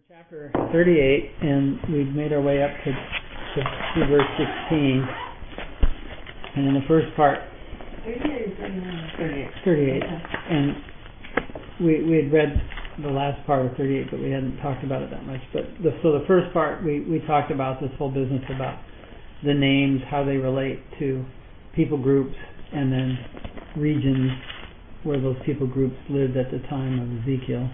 chapter 38, and we've made our way up to verse 16. And in the first part, 38 or 39? 38. Okay. And we had read the last part of 38, but we hadn't talked about it that much. So the first part, we talked about this whole business about the names, how they relate to people groups, and then regions where those people groups lived at the time of Ezekiel.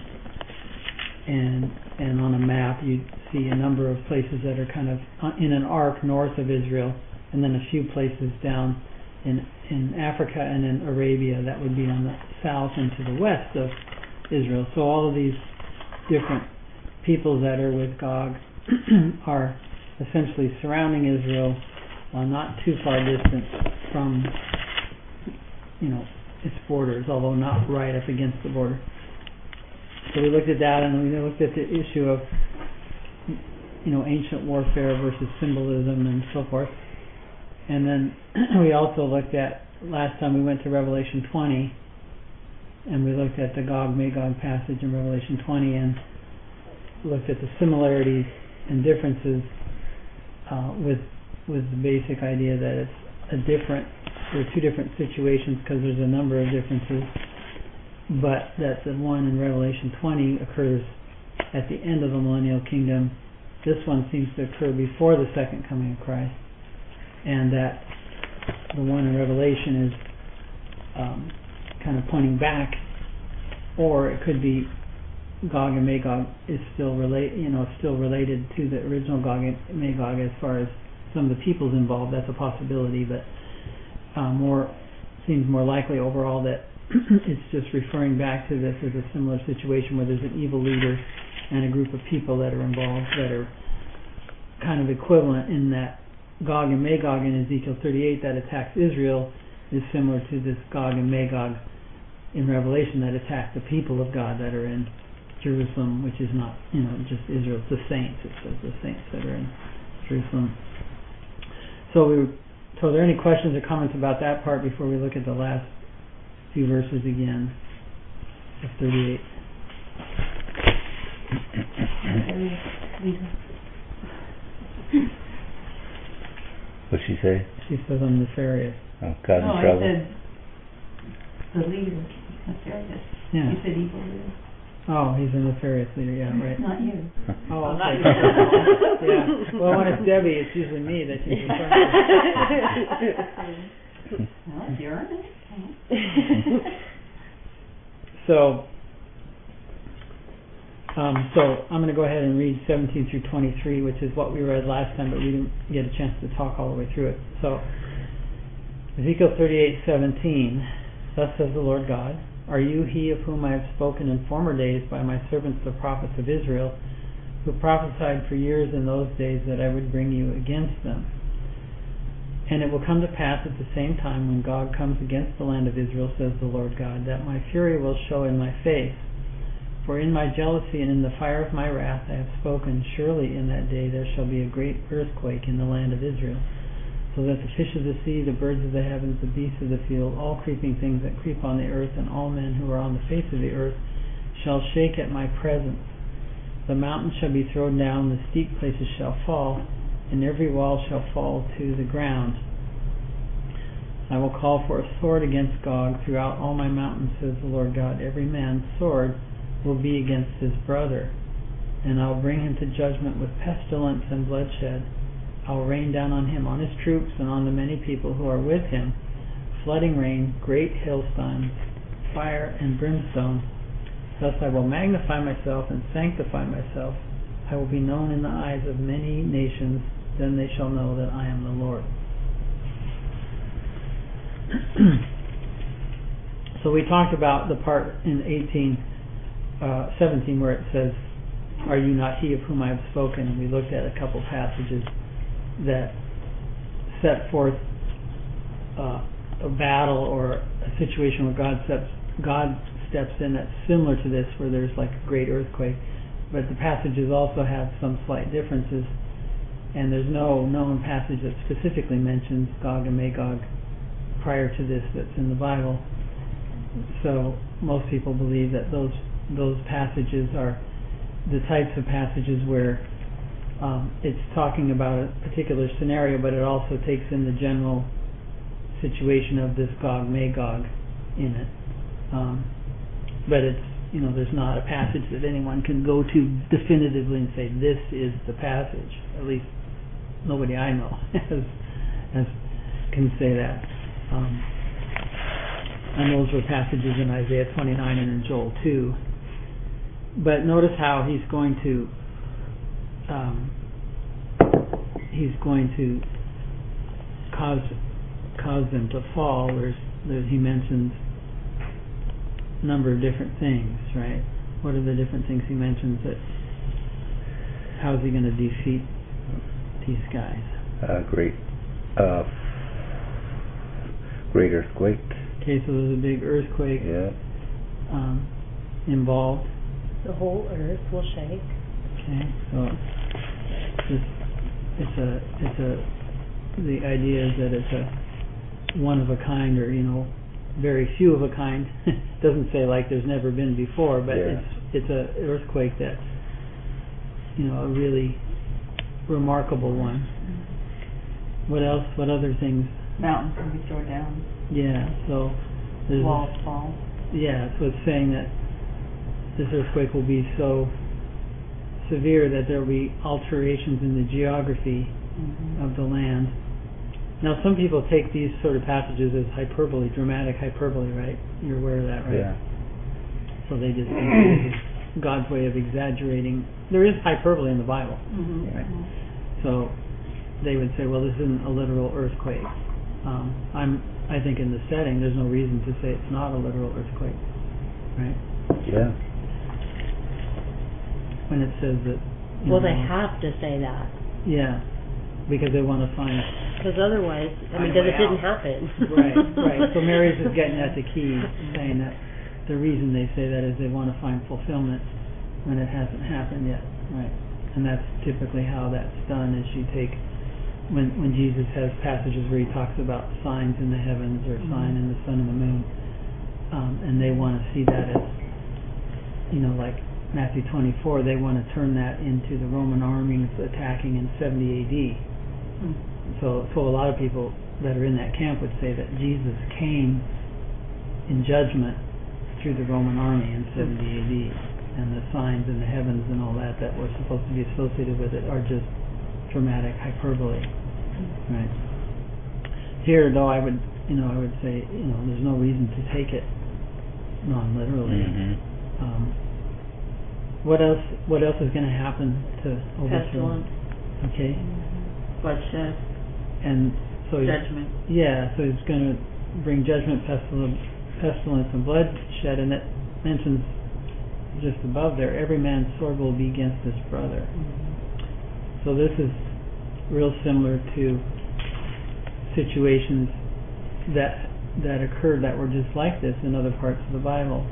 And on a map you see a number of places that are kind of in an arc north of Israel, and then a few places down in Africa and in Arabia that would be on the south and to the west of Israel. So all of these different peoples that are with Gog are essentially surrounding Israel, not too far distant from its borders, although not right up against the border. So we looked at that, and we looked at the issue of ancient warfare versus symbolism and so forth. And then we also looked at, last time we went to Revelation 20, and we looked at the Gog-Magog passage in Revelation 20 and looked at the similarities and differences with the basic idea that there are two different situations because there's a number of differences, but that the one in Revelation 20 occurs at the end of the millennial kingdom. This one seems to occur before the second coming of Christ, and that the one in Revelation is kind of pointing back, or it could be Gog and Magog is still related to the original Gog and Magog as far as some of the peoples involved. That's a possibility, but seems more likely overall that it's just referring back to this as a similar situation where there's an evil leader and a group of people that are involved that are kind of equivalent in that Gog and Magog in Ezekiel 38 that attacks Israel is similar to this Gog and Magog in Revelation that attack the people of God that are in Jerusalem, which is not just Israel, it's the saints. It says the saints that are in Jerusalem. So are there any questions or comments about that part before we look at the last few verses again of 38? What'd she say? She says I'm nefarious. Oh, causing trouble? I said the leader, nefarious. Yeah. You said evil leader. Oh, he's a nefarious leader, yeah, right. Not you. Oh, not okay. you. Yeah. Well, when it's Debbie, it's usually me that she's referring to. Well, you're in it. So I'm going to go ahead and read 17 through 23, which is what we read last time, but we didn't get a chance to talk all the way through it. So Ezekiel 38:17, thus says the Lord God, are you he of whom I have spoken in former days by my servants the prophets of Israel, who prophesied for years in those days that I would bring you against them? And it will come to pass at the same time when Gog comes against the land of Israel, says the Lord God, that my fury will show in my face. For in my jealousy and in the fire of my wrath I have spoken, surely in that day there shall be a great earthquake in the land of Israel, so that the fish of the sea, the birds of the heavens, the beasts of the field, all creeping things that creep on the earth, and all men who are on the face of the earth shall shake at my presence. The mountains shall be thrown down, the steep places shall fall, and every wall shall fall to the ground. I will call for a sword against Gog throughout all my mountains, says the Lord God. Every man's sword will be against his brother, and I will bring him to judgment with pestilence and bloodshed. I will rain down on him, on his troops, and on the many people who are with him, flooding rain, great hailstones, fire and brimstone. Thus I will magnify myself and sanctify myself. I will be known in the eyes of many nations, then they shall know that I am the Lord. So we talked about the part in 17 where it says, are you not he of whom I have spoken? And we looked at a couple passages that set forth a battle or a situation where God steps in that's similar to this, where there's like a great earthquake. But the passages also have some slight differences, and there's no known passage that specifically mentions Gog and Magog prior to this that's in the Bible. So most people believe that those passages are the types of passages where it's talking about a particular scenario, but it also takes in the general situation of this Gog Magog in it. But it's, there's not a passage that anyone can go to definitively and say this is the passage. At least nobody I know can say that. And those were passages in Isaiah 29 and in Joel 2. But notice how he's going to cause them to fall. He mentions a number of different things, right? What are the different things he mentions? How is he going to defeat these guys? Great earthquake. Okay, so there's a big earthquake involved. The whole earth will shake. Okay, so the idea is that it's a one of a kind, or very few of a kind. Doesn't say like there's never been before, but it's a earthquake that's a really remarkable one. What else? What other things? Mountains can be thrown down. Yeah, so there's walls fall. Yeah, so it's saying that this earthquake will be so severe that there will be alterations in the geography of the land. Now, some people take these sort of passages as hyperbole, dramatic hyperbole, right? You're aware of that, right? Yeah. So they just think this is God's way of exaggerating. There is hyperbole in the Bible, right? So they would say, well, this isn't a literal earthquake. I think in the setting, there's no reason to say it's not a literal earthquake, right? Yeah. When it says that. They have to say that. Yeah, because they want to find. Because otherwise, because it didn't happen. Right. So Mary's is getting at the key, saying that the reason they say that is they want to find fulfillment when it hasn't happened yet, right? And that's typically how that's done. Is you take when Jesus has passages where he talks about signs in the heavens or sign in the sun and the moon, and they want to see that as, like Matthew 24, they want to turn that into the Roman armies attacking in 70 AD. So a lot of people that are in that camp would say that Jesus came in judgment through the Roman army in 70 AD, and the signs in the heavens and all that were supposed to be associated with it are just dramatic hyperbole, right? Here, though, I would say, there's no reason to take it non-literally. What else is going to happen to overthrow? Pestilence. Okay. Bloodshed. And so judgment. So he's going to bring judgment, pestilence, and bloodshed, and it mentions just above there, every man's sword will be against his brother. So this is real similar to situations that occurred that were just like this in other parts of the Bible.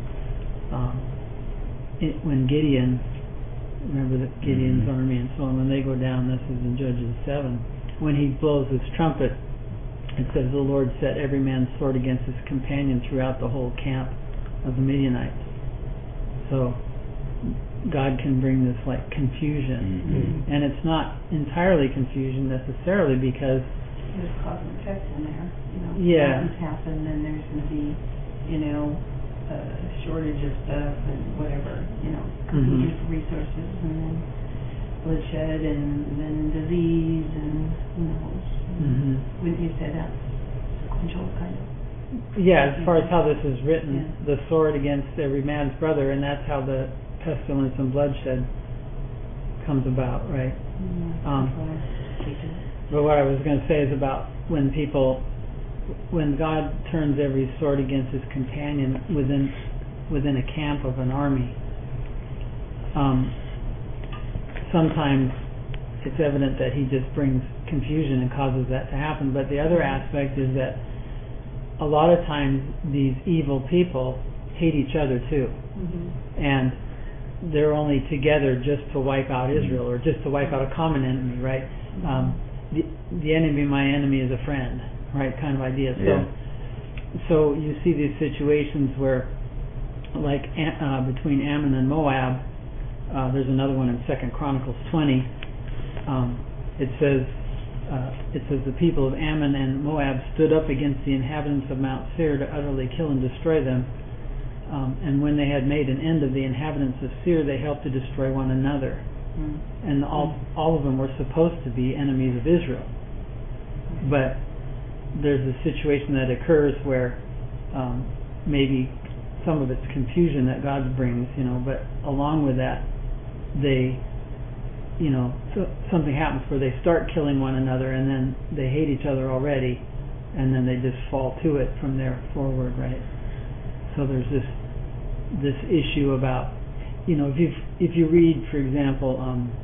When Gideon, remember that Gideon's army and so on, when they go down, this is in Judges 7, when he blows his trumpet, it says the Lord set every man's sword against his companion throughout the whole camp of the Midianites. So God can bring this like confusion, and it's not entirely confusion necessarily, because there's cause and effect in there. Things happen, and there's going to be, a shortage of stuff and whatever, competing for resources, and then bloodshed, and then disease, and wouldn't you say that's sequential kind of? Yeah, as far as how this is written, the sword against every man's brother, and that's how the pestilence and bloodshed comes about, right? But what I was going to say is about when God turns every sword against his companion within a camp of an army, sometimes it's evident that he just brings confusion and causes that to happen. But the other aspect is that a lot of times these evil people hate each other too, and they're only together just to wipe out Israel, or just to wipe out a common enemy, right? The enemy of my enemy is a friend, right? Kind of idea. So you see these situations where, like between Ammon and Moab, there's another one in 2 Chronicles 20. It says the people of Ammon and Moab stood up against the inhabitants of Mount Seir to utterly kill and destroy them. And when they had made an end of the inhabitants of Seir, they helped to destroy one another. And all of them were supposed to be enemies of Israel. But there's a situation that occurs where maybe some of it's confusion that God brings, but along with that, they, something happens where they start killing one another, and then they hate each other already, and then they just fall to it from there forward, right? So there's this issue about, if you read, for example,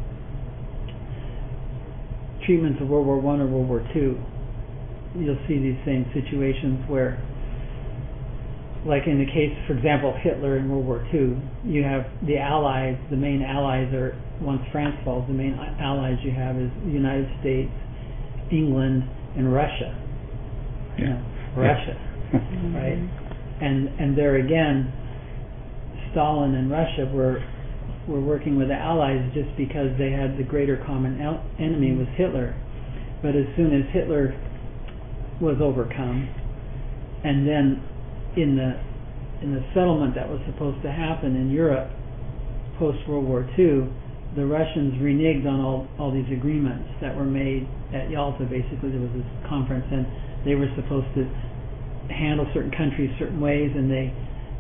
treatments of World War I or World War II, you'll see these same situations where, like in the case, for example, Hitler in World War II, you have the Allies, the main Allies are, once France falls, the main Allies you have is the United States, England, and Russia. Russia, right? And there again, Stalin and Russia were working with the Allies just because they had the greater common enemy was Hitler. But as soon as Hitler was overcome, and then in the settlement that was supposed to happen in Europe post World War II, the Russians reneged on all these agreements that were made at Yalta. Basically, there was this conference, and they were supposed to handle certain countries certain ways, and they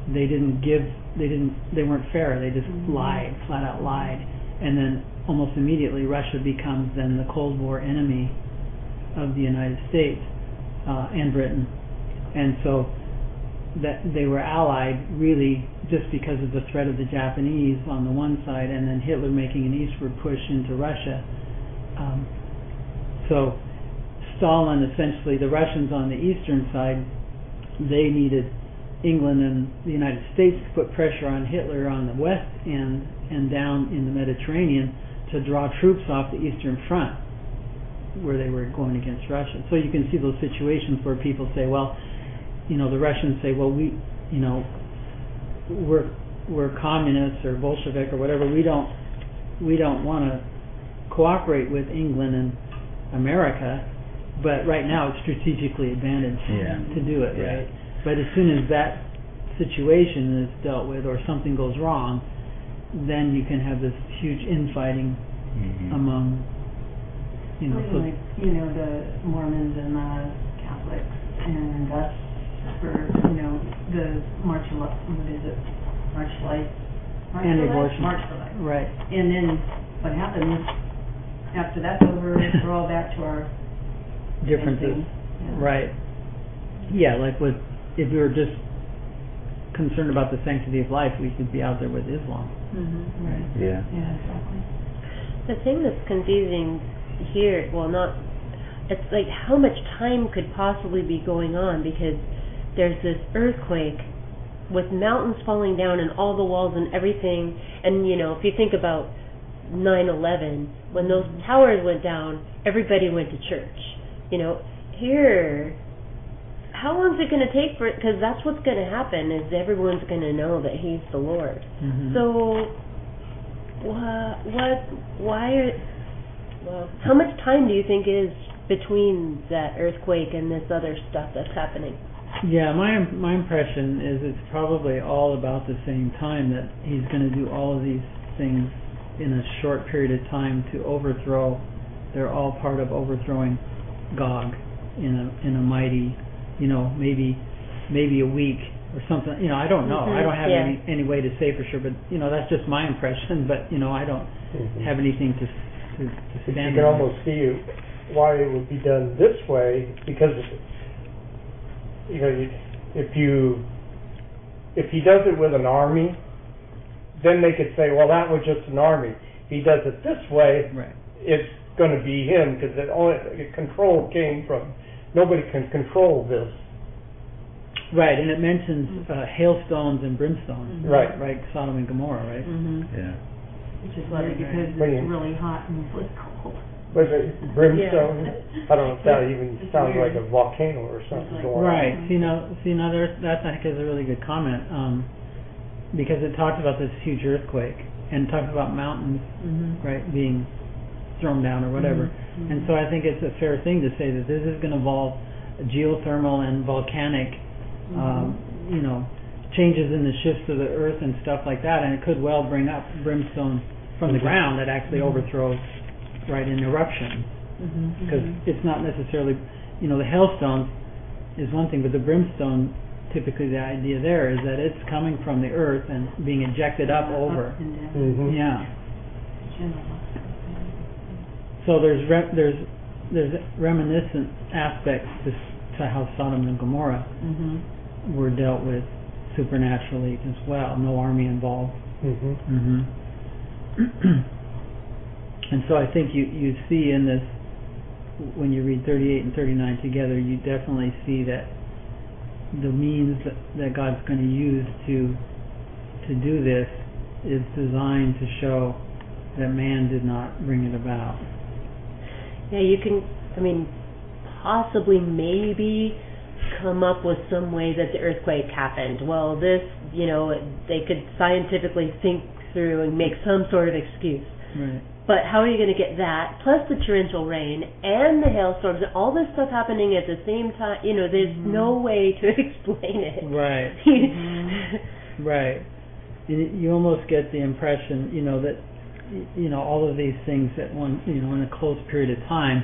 weren't fair. They just lied, flat out lied, and then almost immediately Russia becomes then the Cold War enemy of the United States and Britain, and so that they were allied really just because of the threat of the Japanese on the one side, and then Hitler making an eastward push into Russia. So Stalin, essentially, the Russians on the eastern side, they needed England and the United States to put pressure on Hitler on the west end and down in the Mediterranean to draw troops off the Eastern Front where they were going against Russia. So you can see those situations where people say, well, the Russians say, well, we're communists or Bolshevik or whatever. We don't want to cooperate with England and America, but right now it's strategically advantaged to do it, right? But as soon as that situation is dealt with or something goes wrong, then you can have this huge infighting among, the Mormons and the Catholics, and that's for, the March for Life. Anti-abortion. March for Life. Right. And then what happens after that's over, we're all back to our differences. Right. Yeah, like if we were just concerned about the sanctity of life, we could be out there with Islam. Right. Yeah. Yeah, exactly. The thing that's confusing here, it's like how much time could possibly be going on, because there's this earthquake with mountains falling down and all the walls and everything, and if you think about 9/11, when those towers went down, everybody went to church. Here, how long is it going to take for it? Because that's what's going to happen, is everyone's going to know that He's the Lord. So, how much time do you think is between that earthquake and this other stuff that's happening? Yeah, my impression is it's probably all about the same time, that He's going to do all of these things in a short period of time to overthrow. They're all part of overthrowing Gog in a mighty, maybe a week or something. I don't know. I don't have any way to say for sure, but that's just my impression. But I don't have anything to stand. You can almost see why it would be done this way, because if he does it with an army, then they could say, well, that was just an army. If he does it this way, right, it's going to be him, because control came from, nobody can control this. Right, and it mentions hailstones and brimstone. Right. Right, Sodom and Gomorrah, right? Yeah. Which is weird because it's really hot and really cold. Was it brimstone? I don't know if that even sounds like a volcano or something going right. on. That I think is a really good comment, because it talks about this huge earthquake, and talks about mountains, Mhm. right, being thrown down or whatever. Mhm. And so I think it's a fair thing to say that this is going to involve geothermal and volcanic, you know, changes in the shifts of the earth and stuff like that, and it could well bring up brimstone from the ground that actually overthrows, right, in eruption. Because it's not necessarily, you know, the hailstone is one thing, but the brimstone, typically the idea there is that it's coming from the earth and being ejected up over. Up and down. Mhm. Yeah. General. So there's reminiscent aspects to how Sodom and Gomorrah were dealt with supernaturally as well. No army involved. Mhm. And so I think you see in this, when you read 38 and 39 together, you definitely see that the means that God's going to use to do this is designed to show that man did not bring it about. Yeah, you can, I mean, possibly maybe come up with some way that the earthquake happened. Well, this, you know, they could scientifically think through and make some sort of excuse. Right. But how are you going to get that, plus the torrential rain and the hailstorms, and all this stuff happening at the same time? You know, there's no way to explain it. Right. Right. And you almost get the impression, you know, that, you know, all of these things at one, you know, in a close period of time,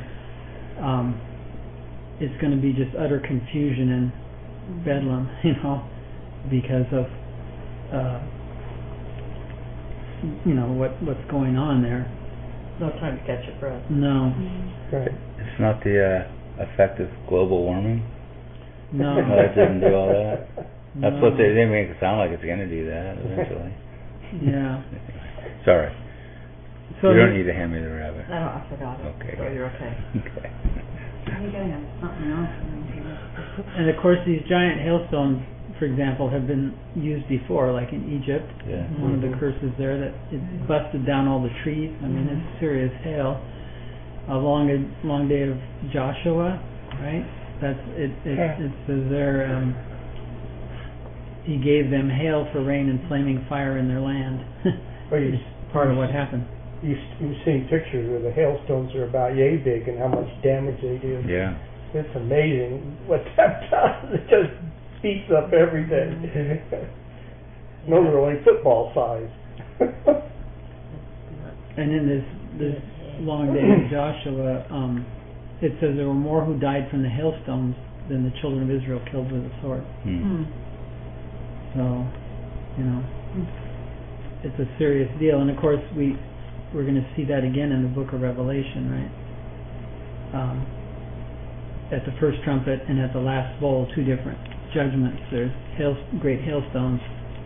it's going to be just utter confusion and bedlam, you know, because of, you know, what's going on there. No time to catch your breath. No. Right. It's not the effect of global warming. No. No, it didn't do all that. That's No. what they make it sound like it's going to do that eventually. Yeah. Sorry. So You don't need to hand me the rabbit. No, I forgot it. Okay. So you're okay. Okay. I think I have something else around here. And of course, these giant hailstones, for example, have been used before, like in Egypt. Yeah. One of the curses there that it busted down all the trees. I mean, it's serious hail. A long day of Joshua, right? That's it. It says there, he gave them hail for rain and flaming fire in their land. Well, It's part of what happened. You've seen pictures where the hailstones are about yay big and how much damage they do. Yeah. It's amazing what that does. It just beats up everything. Those are only football size. And in this long day of Joshua, it says there were more who died from the hailstones than the children of Israel killed with the sword. So, you know, it's a serious deal. And of course, we're going to see that again in the book of Revelation, right? At the first trumpet and at the last bowl, two different judgments. There's great hailstones.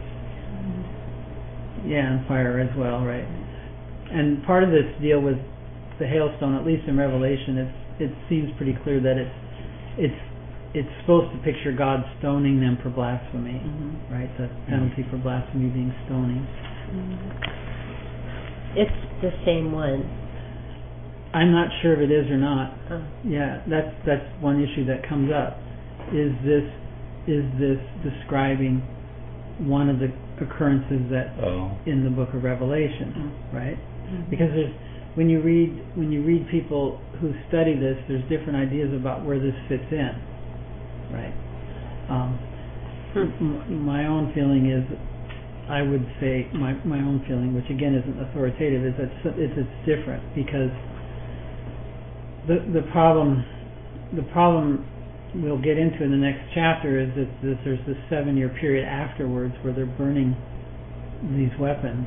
Yeah, and fire as well, right? And part of this deal with the hailstone, at least in Revelation, it seems pretty clear that it's supposed to picture God stoning them for blasphemy, right? The penalty for blasphemy being stoning. It's the same one. I'm not sure if it is or not. Oh. Yeah, that's one issue that comes up. Is this describing one of the occurrences that in the book of Revelation, right? Because when you read people who study this, there's different ideas about where this fits in, right? My own feeling is, I would say my own feeling, which again isn't authoritative, is that it's different, because the problem we'll get into in the next chapter is that there's this 7-year period afterwards where they're burning these weapons,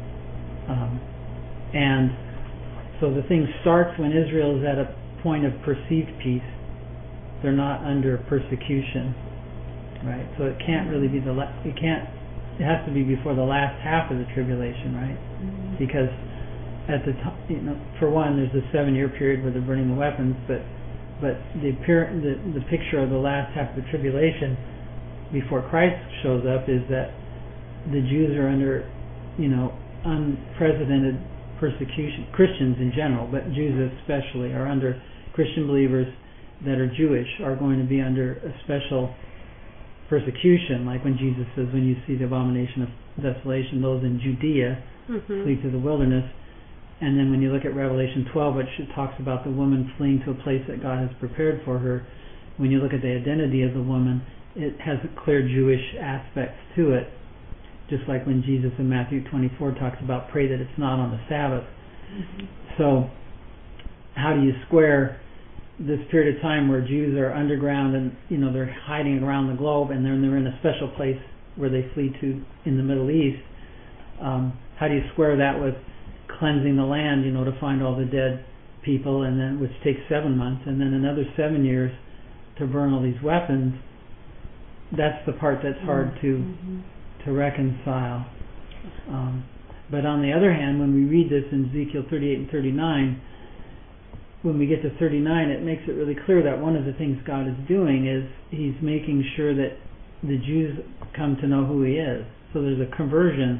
and so the thing starts when Israel is at a point of perceived peace. They're not under persecution, right? So it can't really be it has to be before the last half of the tribulation, right? Because at the time, you know, for one, there's a 7-year period where they're burning the weapons, but the picture of the last half of the tribulation before Christ shows up is that the Jews are under, you know, unprecedented persecution. Christians in general, but Jews especially, are under, Christian believers that are Jewish are going to be under a special persecution, like when Jesus says, when you see the abomination of desolation, those in Judea flee to the wilderness. And then when you look at Revelation 12, which talks about the woman fleeing to a place that God has prepared for her, when you look at the identity of the woman, it has a clear Jewish aspect to it. Just like when Jesus in Matthew 24 talks about pray that it's not on the Sabbath. So how do you square this period of time where Jews are underground and they're hiding around the globe, and then they're in a special place where they flee to in the Middle East? How do you square that with cleansing the land, to find all the dead people, and then which takes 7 months, and then another 7 years to burn all these weapons? That's the part that's hard to reconcile. But on the other hand, when we read this in Ezekiel 38 and 39, when we get to 39, it makes it really clear that one of the things God is doing is He's making sure that the Jews come to know who He is. So there's a conversion,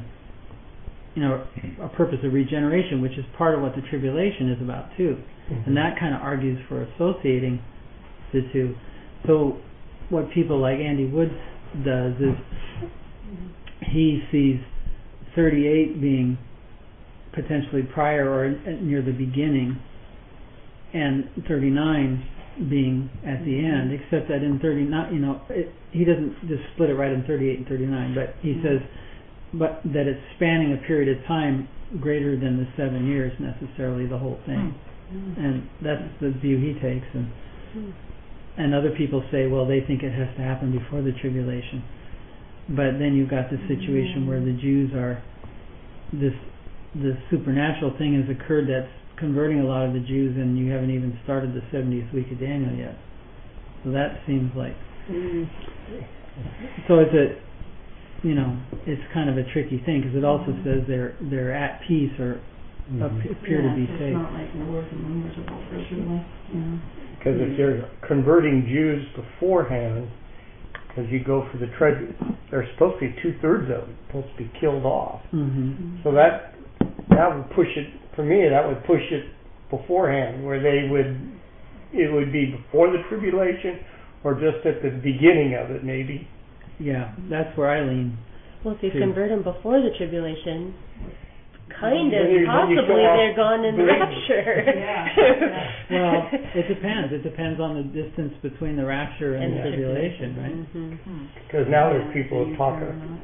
a purpose of regeneration, which is part of what the tribulation is about too. And that kind of argues for associating the two. So what people like Andy Woods does is he sees 38 being potentially prior or near the beginning, and 39 being at the end, except that in 39, he doesn't just split it right in 38 and 39, but he says but that it's spanning a period of time greater than the 7 years necessarily, the whole thing. And that's the view he takes. And other people say, well, they think it has to happen before the tribulation. But then you've got the situation where the Jews are, this supernatural thing has occurred that's converting a lot of the Jews, and you haven't even started the 70th week of Daniel yet. So that seems like... So it's kind of a tricky thing, because it also says they're at peace or appear to be safe. It's not like wars and rumors of wars, really. Because if you're converting Jews beforehand, because you go for the there's supposed to be 2/3 of them supposed to be killed off. So that would push it, for me, that would push it beforehand, where it would be before the tribulation or just at the beginning of it, maybe. Yeah, that's where I lean. Well, if you convert them before the tribulation, possibly they're they're gone in the rapture. Well, it depends. It depends on the distance between the rapture and the tribulation, right? Because now there's people who talk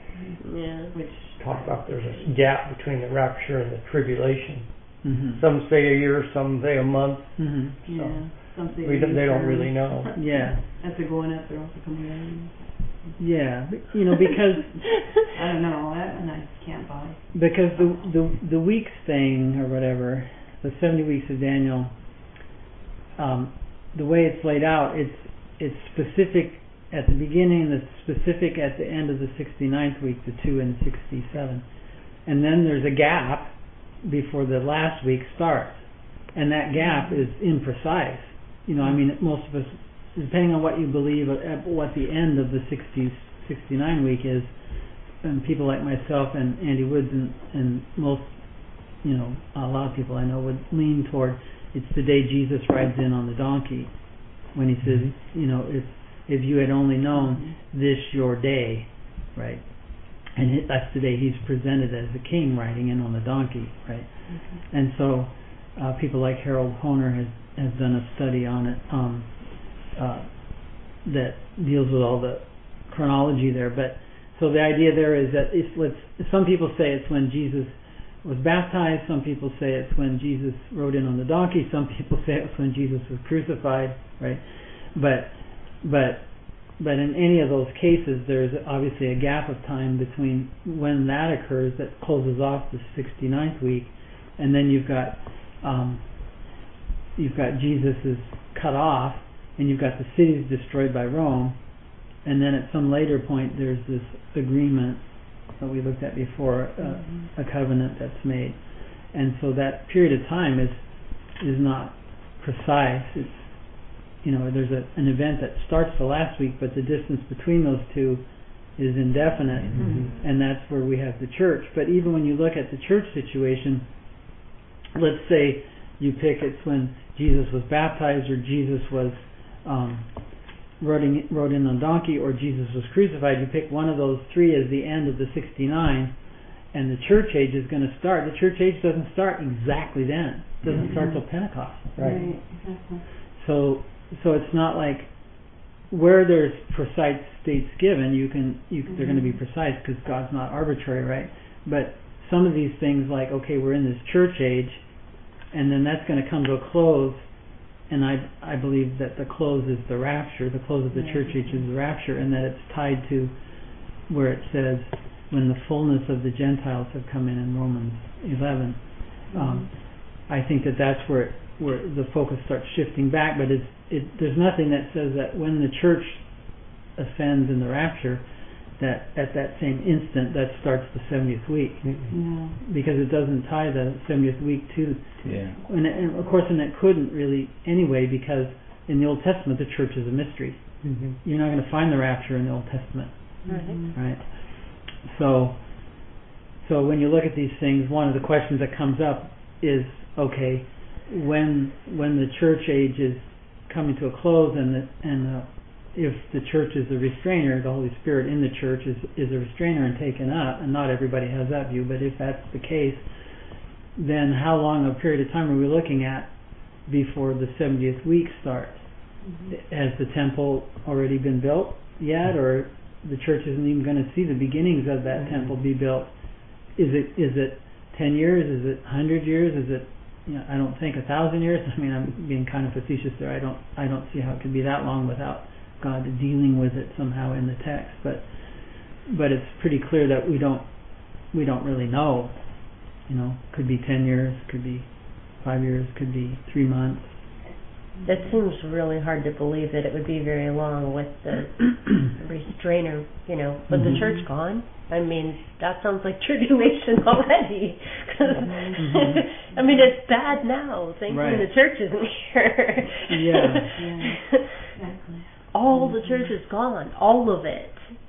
about there's a gap between the rapture and the tribulation. Some say a year, some say a month. Some say they don't really know. As they're going up, they're also coming down. Yeah, because I don't know, that one I can't buy. Because the weeks thing or whatever, the 70 weeks of Daniel, the way it's laid out, it's specific at the beginning and it's specific at the end of the 69th week, the 2 and 67, and then there's a gap before the last week starts, and that gap is imprecise. Most of us, depending on what you believe, what the end of the 69 week is, and people like myself and Andy Woods and most, a lot of people I know would lean toward it's the day Jesus rides in on the donkey, when he says, if you had only known this your day, right? And that's the day he's presented as the king riding in on the donkey, right? And so people like Harold Honer has done a study on it, that deals with all the chronology there. But so the idea there is that some people say it's when Jesus was baptized, some people say it's when Jesus rode in on the donkey, some people say it's when Jesus was crucified, right? But in any of those cases, there's obviously a gap of time between when that occurs that closes off the 69th week, and then you've got Jesus is cut off, and you've got the cities destroyed by Rome, and then at some later point there's this agreement that we looked at before, a covenant that's made, and so that period of time is not precise. It's there's an event that starts the last week, but the distance between those two is indefinite, and that's where we have the church. But even when you look at the church situation, let's say you pick it's when Jesus was baptized, or Jesus was rode in on donkey, or Jesus was crucified. You pick one of those three as the end of the 69, and the church age is going to start. The church age doesn't start exactly then. It doesn't start till Pentecost. Right. Exactly. So it's not like where there's precise dates given, they're going to be precise because God's not arbitrary, right? But some of these things, like, okay, we're in this church age, and then that's going to come to a close, and I believe that the close is the rapture. The close of the church age is the rapture, and that it's tied to where it says when the fullness of the Gentiles have come in Romans 11. I think that's where the focus starts shifting back, but there's nothing that says that when the church ascends in the rapture, that at that same instant that starts the 70th week, because it doesn't tie the 70th week to, and of course, and it couldn't really anyway, because in the Old Testament the church is a mystery. You're not going to find the rapture in the Old Testament, right? So when you look at these things, one of the questions that comes up is, okay, when the church age is coming to a close, and if the church is a restrainer, the Holy Spirit in the church is a restrainer and taken up, and not everybody has that view, but if that's the case, then how long a period of time are we looking at before the 70th week starts? Has the temple already been built yet, or the church isn't even going to see the beginnings of that temple be built? Is it 10 years? Is it 100 years? Is it, I don't think 1,000 years. I mean, I'm being kind of facetious there. I don't see how it could be that long without God dealing with it somehow in the text. But it's pretty clear that we don't really know. Could be 10 years, could be 5 years, could be 3 months. That seems really hard to believe that it would be very long with the restrainer, But the church gone? I mean, that sounds like tribulation already. I mean, it's bad now. Thankfully, the church isn't here. Exactly. All the church is gone. All of it.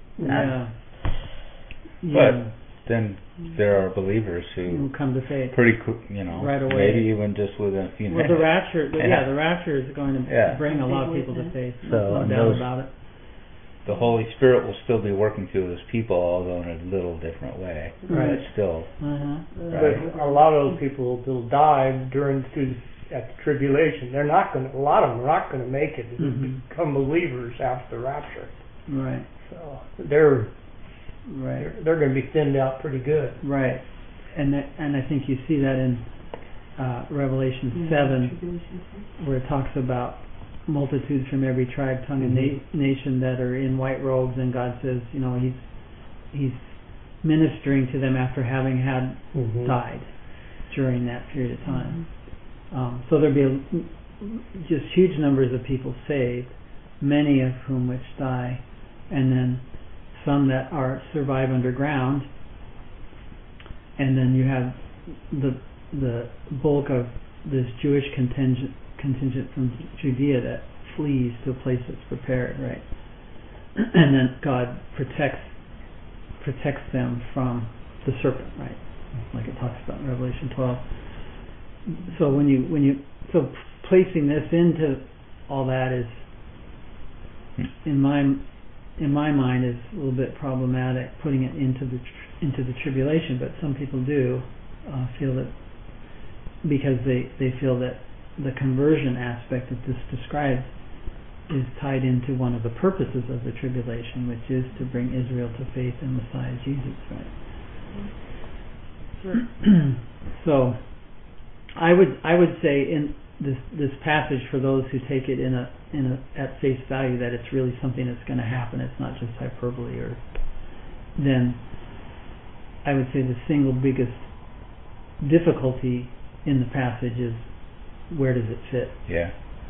But then there are believers who come to faith pretty right away. Maybe even just within a few minutes. Well, the rapture is going to bring a lot of people to faith. No doubt about it. The Holy Spirit will still be working through His people, although in a little different way. Right. But still. But a lot of those people will die at the tribulation. A lot of them are not going to make it and become believers after the rapture. Right. So they're going to be thinned out pretty good. Right. And I think you see that in Revelation 7, where it talks about multitudes from every tribe, tongue, and nation that are in white robes, and God says, He's ministering to them after having had died during that period of time. So there'll be just huge numbers of people saved, many of whom which die, and then some that survive underground, and then you have the bulk of this Jewish contingent from Judea that flees to a place that's prepared, right? And then God protects them from the serpent, right? Like it talks about in Revelation 12. So so placing this into all that is, in my mind, is a little bit problematic, putting it into the tribulation. But some people do feel that, because they feel that the conversion aspect that this describes is tied into one of the purposes of the tribulation, which is to bring Israel to faith in Messiah Jesus, right? So I would say in this passage, for those who take it at face value, that it's really something that's going to happen, it's not just hyperbole, then I would say the single biggest difficulty in the passage is, where does it fit? Yeah.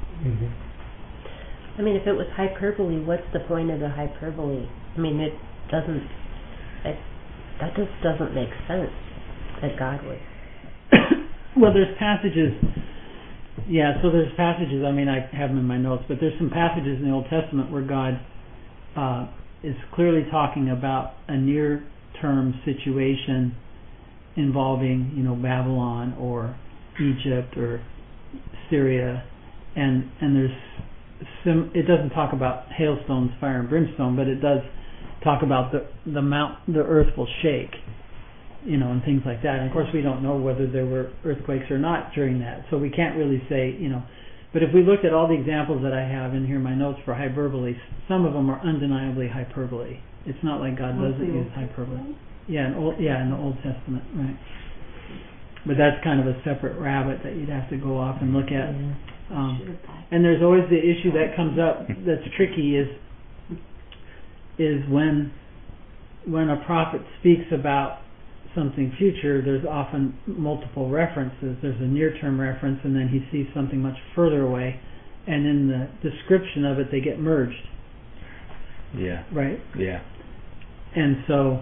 I mean, if it was hyperbole, what's the point of the hyperbole? I mean, that just doesn't make sense that God would. Well, there's passages. Yeah, so there's passages. I mean, I have them in my notes, but there's some passages in the Old Testament where God is clearly talking about a near-term situation involving, Babylon or Egypt or Syria, and there's it doesn't talk about hailstones, fire, and brimstone, but it does talk about the earth will shake, and things like that. And of course, we don't know whether there were earthquakes or not during that, so we can't really say, But if we looked at all the examples that I have in here, my notes for hyperbole, some of them are undeniably hyperbole. It's not like God doesn't use hyperbole. Yeah, in the Old Testament, right. But that's kind of a separate rabbit that you'd have to go off and look at. And there's always the issue that comes up that's tricky is when a prophet speaks about something future, there's often multiple references. There's a near-term reference, and then he sees something much further away, and in the description of it, they get merged. Yeah. Right? Yeah. And so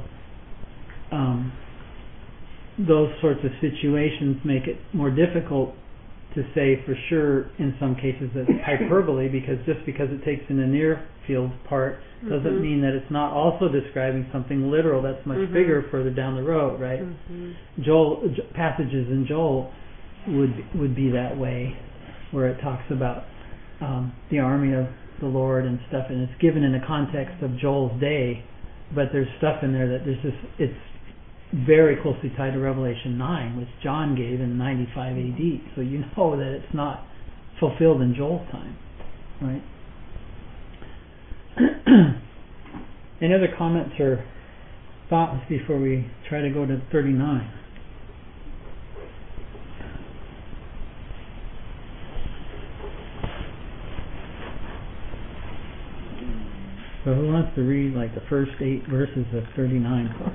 those sorts of situations make it more difficult to say for sure in some cases that it's hyperbole, because just because it takes in a near field part doesn't mean that it's not also describing something literal that's much bigger further down the road, right? Joel passages in Joel would be that way, where it talks about the army of the Lord and stuff, and it's given in the context of Joel's day, but there's stuff in there that it's very closely tied to Revelation 9, which John gave in 95 AD. So you know that it's not fulfilled in Joel's time, right? Any other comments or thoughts before we try to go to 39? So who wants to read like the first 8 verses of 39 for us?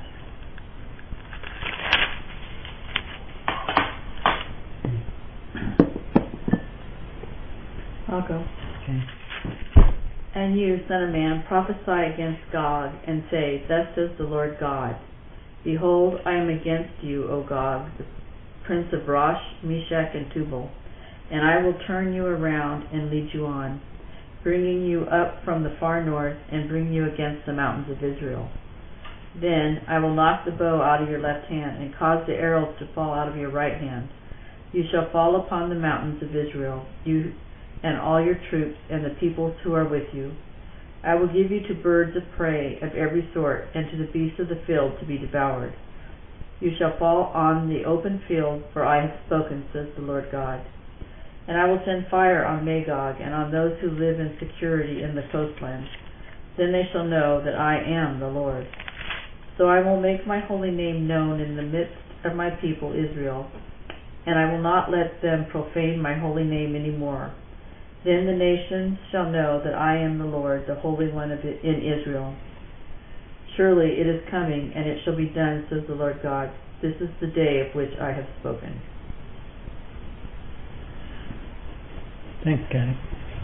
I'll go. Okay. And you, son of man, prophesy against Gog, and say, Thus says the Lord God, Behold, I am against you, O Gog, the prince of Rosh, Meshach, and Tubal, and I will turn you around and lead you on, bringing you up from the far north, and bring you against the mountains of Israel. Then I will knock the bow out of your left hand, and cause the arrows to fall out of your right hand. You shall fall upon the mountains of Israel, you and all your troops, and the peoples who are with you. I will give you to birds of prey of every sort, and to the beasts of the field to be devoured. You shall fall on the open field, for I have spoken, says the Lord God. And I will send fire on Magog, and on those who live in security in the coastlands. Then they shall know that I am the Lord. So I will make my holy name known in the midst of my people Israel, and I will not let them profane my holy name any more. Then the nations shall know that I am the Lord, the Holy One in Israel. Surely it is coming, and it shall be done, says the Lord God. This is the day of which I have spoken. Thanks, Kathy.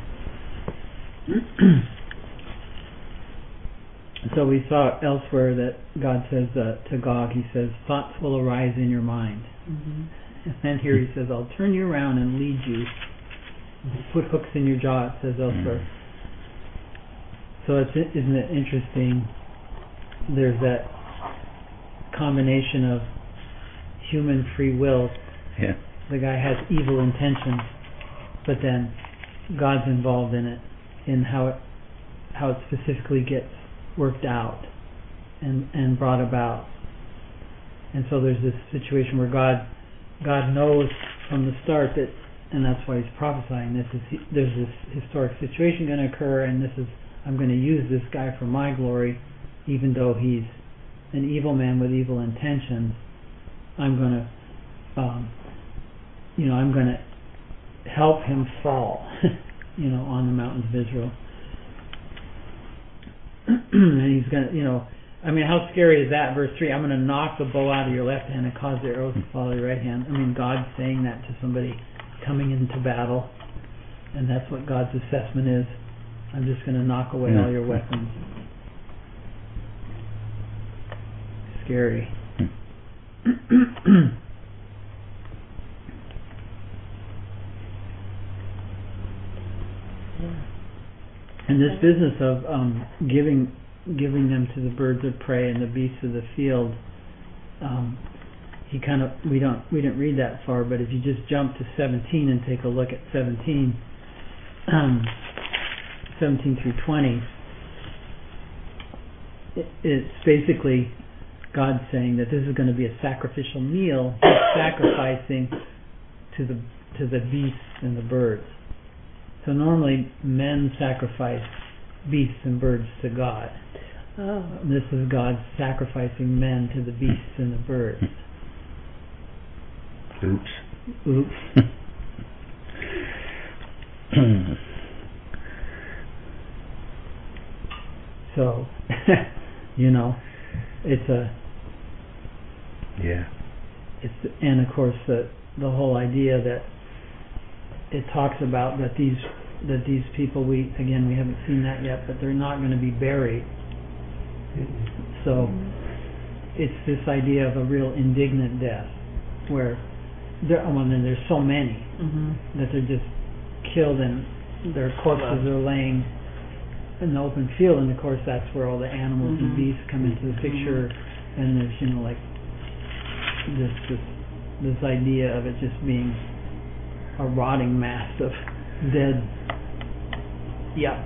So we saw elsewhere that God says to Gog, he says, thoughts will arise in your mind. And then here he says, I'll turn you around and lead you. Put hooks in your jaw, it says elsewhere. So isn't it interesting? There's that combination of human free will. Yeah. The guy has evil intentions, but then God's involved in it, in how it specifically gets worked out and brought about. And so there's this situation where God knows from the start that, and that's why he's prophesying there's this historic situation going to occur, and I'm going to use this guy for my glory, even though he's an evil man with evil intentions. I'm going to help him fall, on the mountains of Israel. And he's going to, how scary is that? Verse 3, I'm going to knock the bow out of your left hand and cause the arrows to fall out of your right hand. God's saying that to somebody coming into battle, and that's what God's assessment is. I'm just going to knock away all your weapons. Scary. And this business of giving them to the birds of prey and the beasts of the field, we didn't read that far, but if you just jump to 17 and take a look at 17 through 20, it's basically God's saying that this is going to be a sacrificial meal. He's sacrificing to the beasts and the birds. So normally men sacrifice beasts and birds to God. Oh. This is God sacrificing men to the beasts and the birds. Oops. So, it's and of course the whole idea that it talks about that these people, we haven't seen that yet, but they're not going to be buried. So it's this idea of a real indignant death, where there's so many that they're just killed and their corpses are laying in the open field, and of course that's where all the animals and beasts come into the picture, and there's this idea of it just being a rotting mass of dead yuck.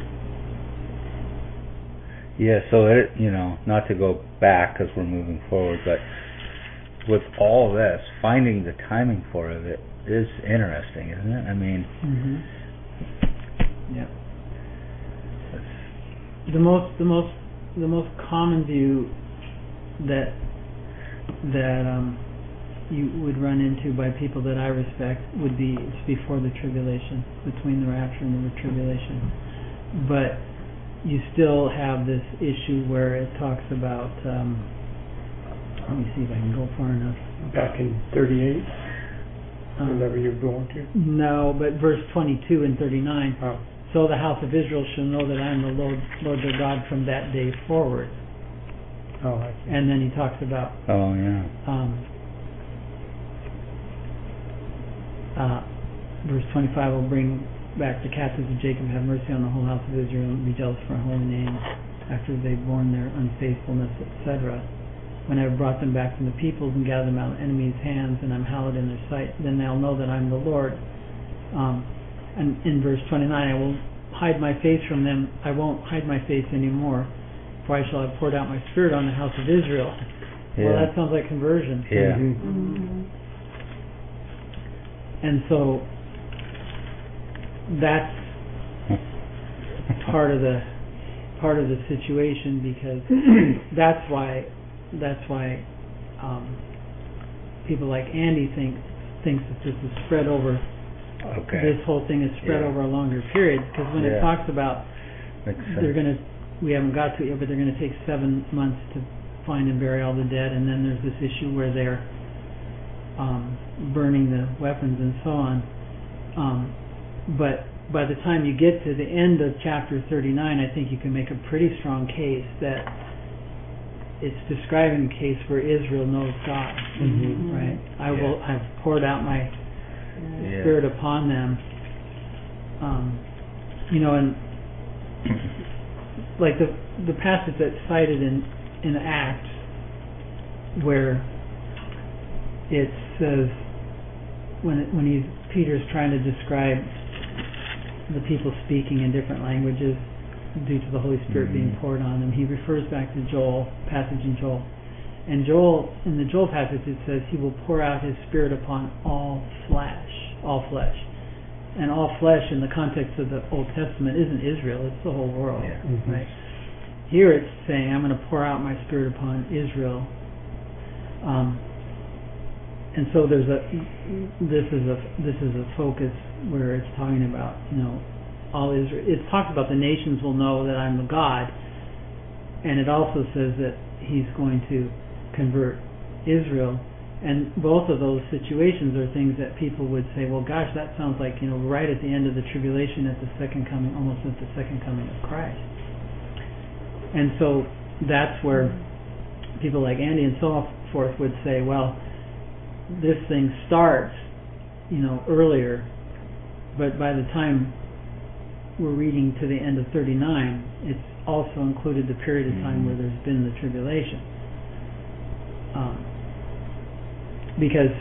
Yeah, so not to go back because we're moving forward, but with all this, finding the timing for it is interesting, isn't it? I mean, yeah. The most common view that you would run into by people that I respect would be it's before the tribulation, between the rapture and the tribulation. But you still have this issue where it talks about, let me see if I can go far enough. Back in 38? Is that where you're going to? No, but verse 22 and 39. Oh. So the house of Israel shall know that I am the Lord their God from that day forward. Oh, I see. And then he talks about verse 25 will bring back the captives of Jacob, have mercy on the whole house of Israel, and be jealous for a holy name after they've borne their unfaithfulness, etc. When I have brought them back from the peoples and gathered them out of enemies' hands, and I'm hallowed in their sight, then they'll know that I'm the Lord. And in verse 29, I will hide my face from them. I won't hide my face anymore, for I shall have poured out my spirit on the house of Israel. Yeah. Well, that sounds like conversion. Yeah. And so that's part of the situation, because that's why people like Andy thinks that this is spread over. Okay. This whole thing is spread over a longer period, because when it talks about we haven't got to it yet, but they're going to take 7 months to find and bury all the dead, and then there's this issue where they're burning the weapons and so on. But by the time you get to the end of chapter 39, I think you can make a pretty strong case that it's describing a case where Israel knows God, right? I've poured out my Spirit upon them, and like the passage that's cited in Acts, where it says when Peter's trying to describe the people speaking in different languages due to the Holy Spirit being poured on them, he refers back to passage in Joel. And in the Joel passage it says he will pour out his Spirit upon all flesh. And all flesh in the context of the Old Testament isn't Israel, it's the whole world, right? Here it's saying, I'm going to pour out my Spirit upon Israel. And so this is a focus where it's talking about, all Israel. It talks about the nations will know that I'm the God, and it also says that he's going to convert Israel. And both of those situations are things that people would say, well, gosh, that sounds like, right at the end of the tribulation, at the second coming, almost at the second coming of Christ. And so that's where people like Andy and so forth would say, well, this thing starts, earlier, but by the time we're reading to the end of 39, it's also included the period of time where there's been the tribulation. Because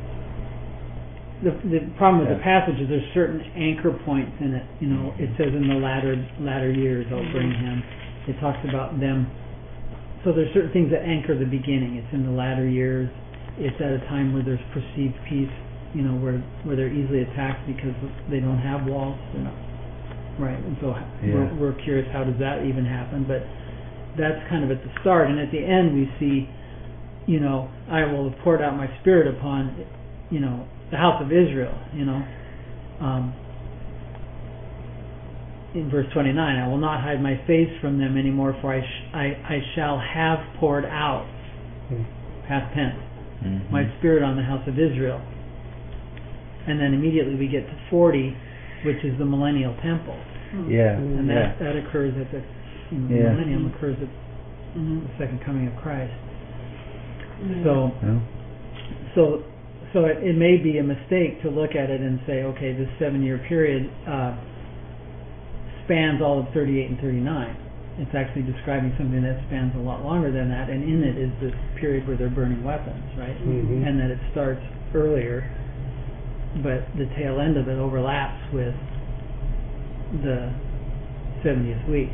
the problem with the passage is there's certain anchor points in it. It says in the latter years I'll bring him. It talks about them so there's certain things that anchor the beginning. It's in the latter years. It's at a time where there's perceived peace, you know, where they're easily attacked because they don't have walls. They're not, right? And so we're curious, how does that even happen? But that's kind of at the start. And at the end we see, you know, I will have poured out my spirit upon, you know, the house of Israel, you know. In verse 29, I will not hide my face from them anymore, for I shall have poured out, past tense, my spirit on the house of Israel. And then immediately we get to 40, which is the millennial temple. Yeah. And that occurs at the, you know, the millennium occurs at the second coming of Christ. So it may be a mistake to look at it and say, okay, this 7-year period spans all of 38 and 39. It's actually describing something that spans a lot longer than that, and in it is this period where they're burning weapons, right? And that it starts earlier, but the tail end of it overlaps with the 70th week.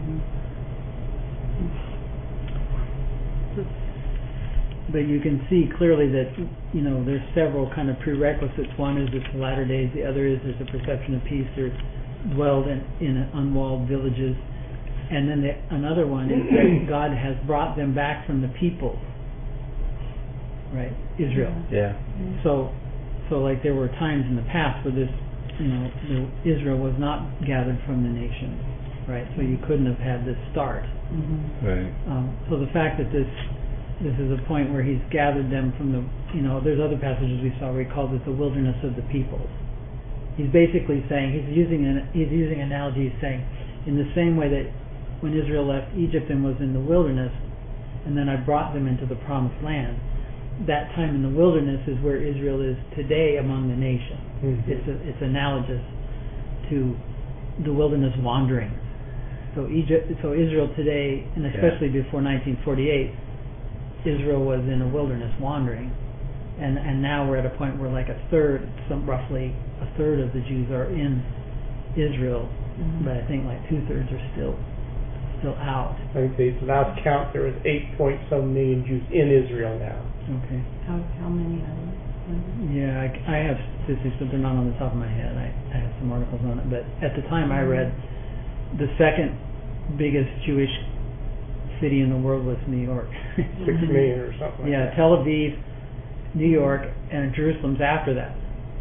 But you can see clearly that, you know, there's several kind of prerequisites. One is it's the latter days. The other is there's a perception of peace. They're dwelled in unwalled villages. And then another one is that God has brought them back from the people, right? Israel. Yeah. So like there were times in the past where this, you know, Israel was not gathered from the nations, right? So you couldn't have had this start. Right. So the fact that this is a point where he's gathered them from the, you know, there's other passages we saw where he calls it the wilderness of the peoples. He's basically saying, he's using analogy, he's saying, in the same way that when Israel left Egypt and was in the wilderness, and then I brought them into the promised land, that time in the wilderness is where Israel is today among the nations. It's analogous to the wilderness wandering. So Israel today, and especially before 1948, Israel was in a wilderness wandering, and now we're at a point where like roughly a third of the Jews are in Israel, but I think like 2/3 are still out. I think the last count there was 8-point-some million Jews in Israel now. Okay. How many of them? Yeah, I have statistics, but they're not on the top of my head. I have some articles on it, but at the time I read, the second biggest Jewish city in the world was New York. 6 million or something like that. Yeah, Tel Aviv, New York, and Jerusalem's after that.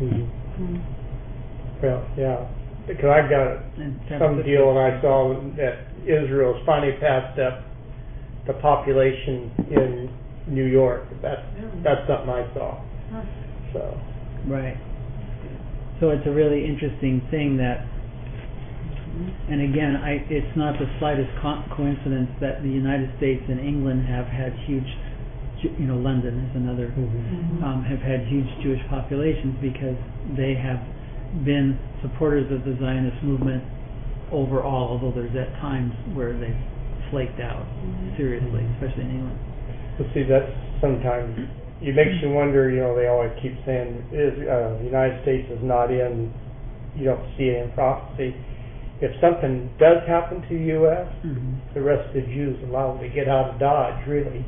Well, yeah, because I got some deal and I saw that Israel's finally passed up the population in New York. That's something I saw. So. Right. So it's a really interesting thing that, and again, it's not the slightest coincidence that the United States and England have had huge, you know, London is another, have had huge Jewish populations because they have been supporters of the Zionist movement overall, although there's at times where they've flaked out seriously, especially in England. Well, see, that's sometimes, it makes you wonder, you know, they always keep saying the United States is not in, you don't see it in prophecy. If something does happen to the U.S., the rest of the Jews allow them to get out of Dodge, really.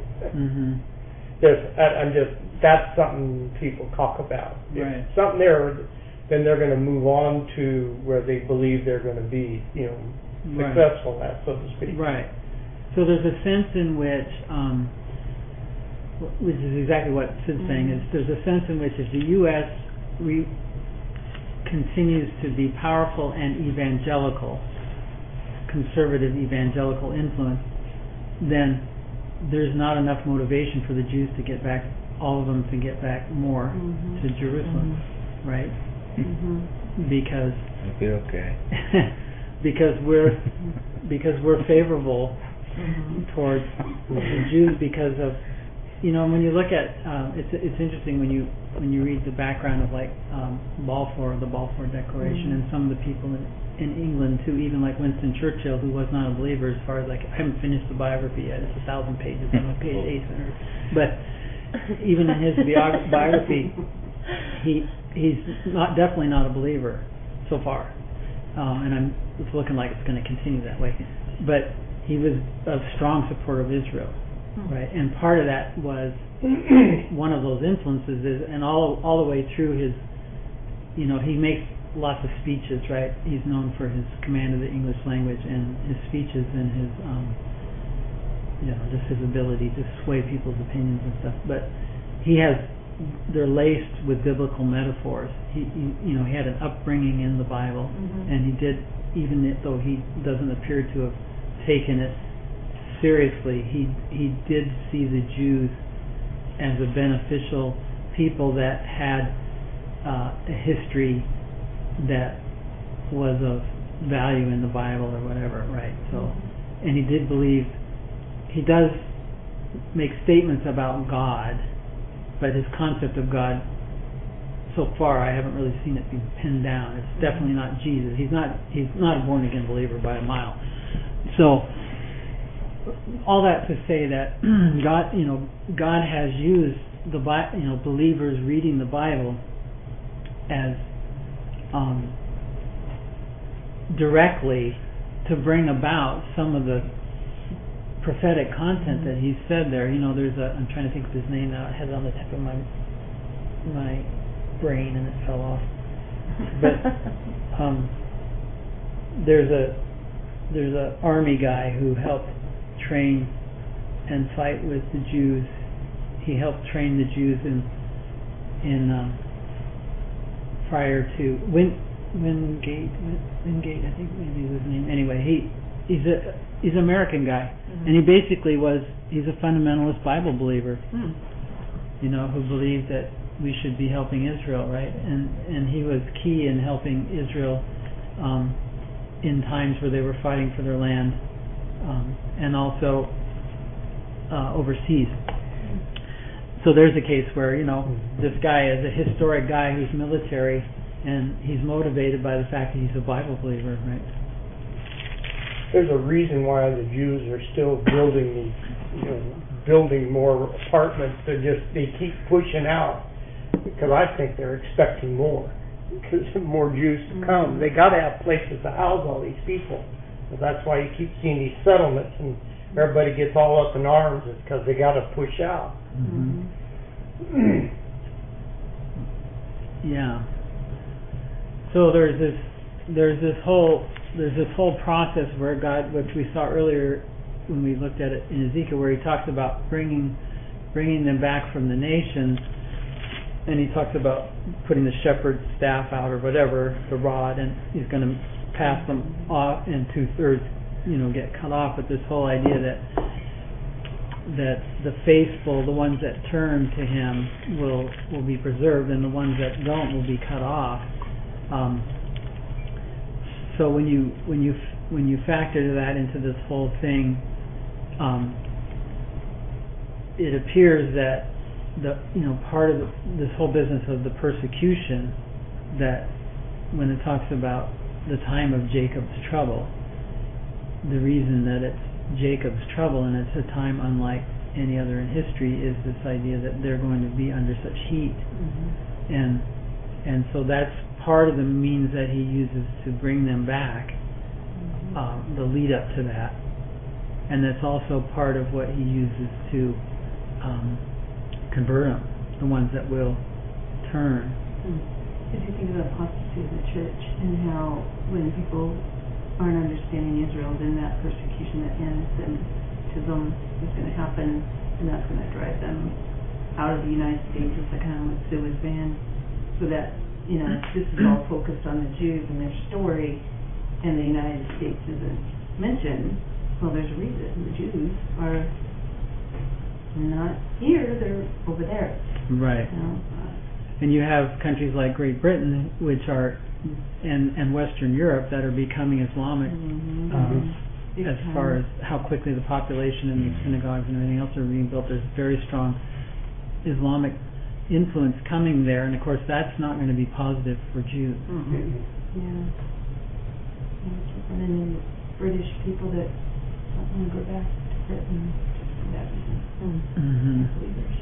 That's something people talk about. Right. If something there, then they're going to move on to where they believe they're going to be, you know, successful at, so to speak. Right. So there's a sense in which is exactly what Sid's saying, is there's a sense in which if the U.S. continues to be powerful and evangelical, conservative evangelical influence, then there's not enough motivation for the Jews to get back, all of them to get back more to Jerusalem, right? Because it'll be okay. because we're favorable towards the Jews because of, you know, when you look at it's interesting when you read the background of like Balfour, the Balfour Declaration, and some of the people in England too, even like Winston Churchill, who was not a believer, as far as like, I haven't finished the biography yet, it's 1,000 pages, I'm on page 800, but even in his biography, he's definitely not a believer so far, and it's looking like it's going to continue that way. But he was a strong supporter of Israel, right? And part of that was one of those influences is, and all the way through his, he makes lots of speeches, right? He's known for his command of the English language and his speeches and his, just his ability to sway people's opinions and stuff. But they're laced with biblical metaphors. He had an upbringing in the Bible, and he did, even though he doesn't appear to have taken it seriously, he did see the Jews as a beneficial people that had a history that was of value in the Bible or whatever, right? So, and he did believe, he does make statements about God, but his concept of God, so far I haven't really seen it be pinned down. It's definitely not Jesus. He's not a born again believer by a mile. So all that to say that God has used the believers reading the Bible as directly to bring about some of the prophetic content that he said there. There's I'm trying to think of his name now. I had it on the tip of my brain and it fell off. But there's a army guy who helped train and fight with the Jews. He helped train the Jews in prior to Wingate, I think maybe was his name. Anyway, he's an American guy, and he basically he's a fundamentalist Bible believer, who believed that we should be helping Israel, right? And he was key in helping Israel in times where they were fighting for their land, and also overseas. So there's a case where this guy is a historic guy who's military, and he's motivated by the fact that he's a Bible believer, right? There's a reason why the Jews are still building more apartments. They keep pushing out, because I think they're expecting more, because more Jews to come. They got to have places to house all these people. So that's why you keep seeing these settlements, and everybody gets all up in arms. It's because they got to push out. Yeah. So there's this whole process where God, which we saw earlier when we looked at it in Ezekiel, where he talks about bringing them back from the nations, and he talks about putting the shepherd's staff out or whatever, the rod, and he's going to pass them off, and 2/3 get cut off. But this whole idea that the faithful, the ones that turn to him, will be preserved, and the ones that don't will be cut off. So when you factor that into this whole thing, it appears that part of this whole business of the persecution, that when it talks about the time of Jacob's trouble, the reason that it's Jacob's trouble and it's a time unlike any other in history is this idea that they're going to be under such heat, and so that's part of the means that he uses to bring them back, the lead up to that, and that's also part of what he uses to convert them, the ones that will turn. If you think of the apostasy of the church and how when people aren't understanding Israel, then that persecution, that anti-Semitism is going to happen, and that's going to drive them out of the United States, just like kind of what Sue was banned. So that this is all focused on the Jews and their story, and the United States isn't mentioned. Well, there's a reason. The Jews are not here; they're over there. Right. And you have countries like Great Britain, which are, and Western Europe, that are becoming Islamic, as far as how quickly the population and the synagogues and everything else are being built. There's very strong Islamic influence coming there, and of course that's not going to be positive for Jews. Yeah. And then British people that don't want to go back to Britain for that reason.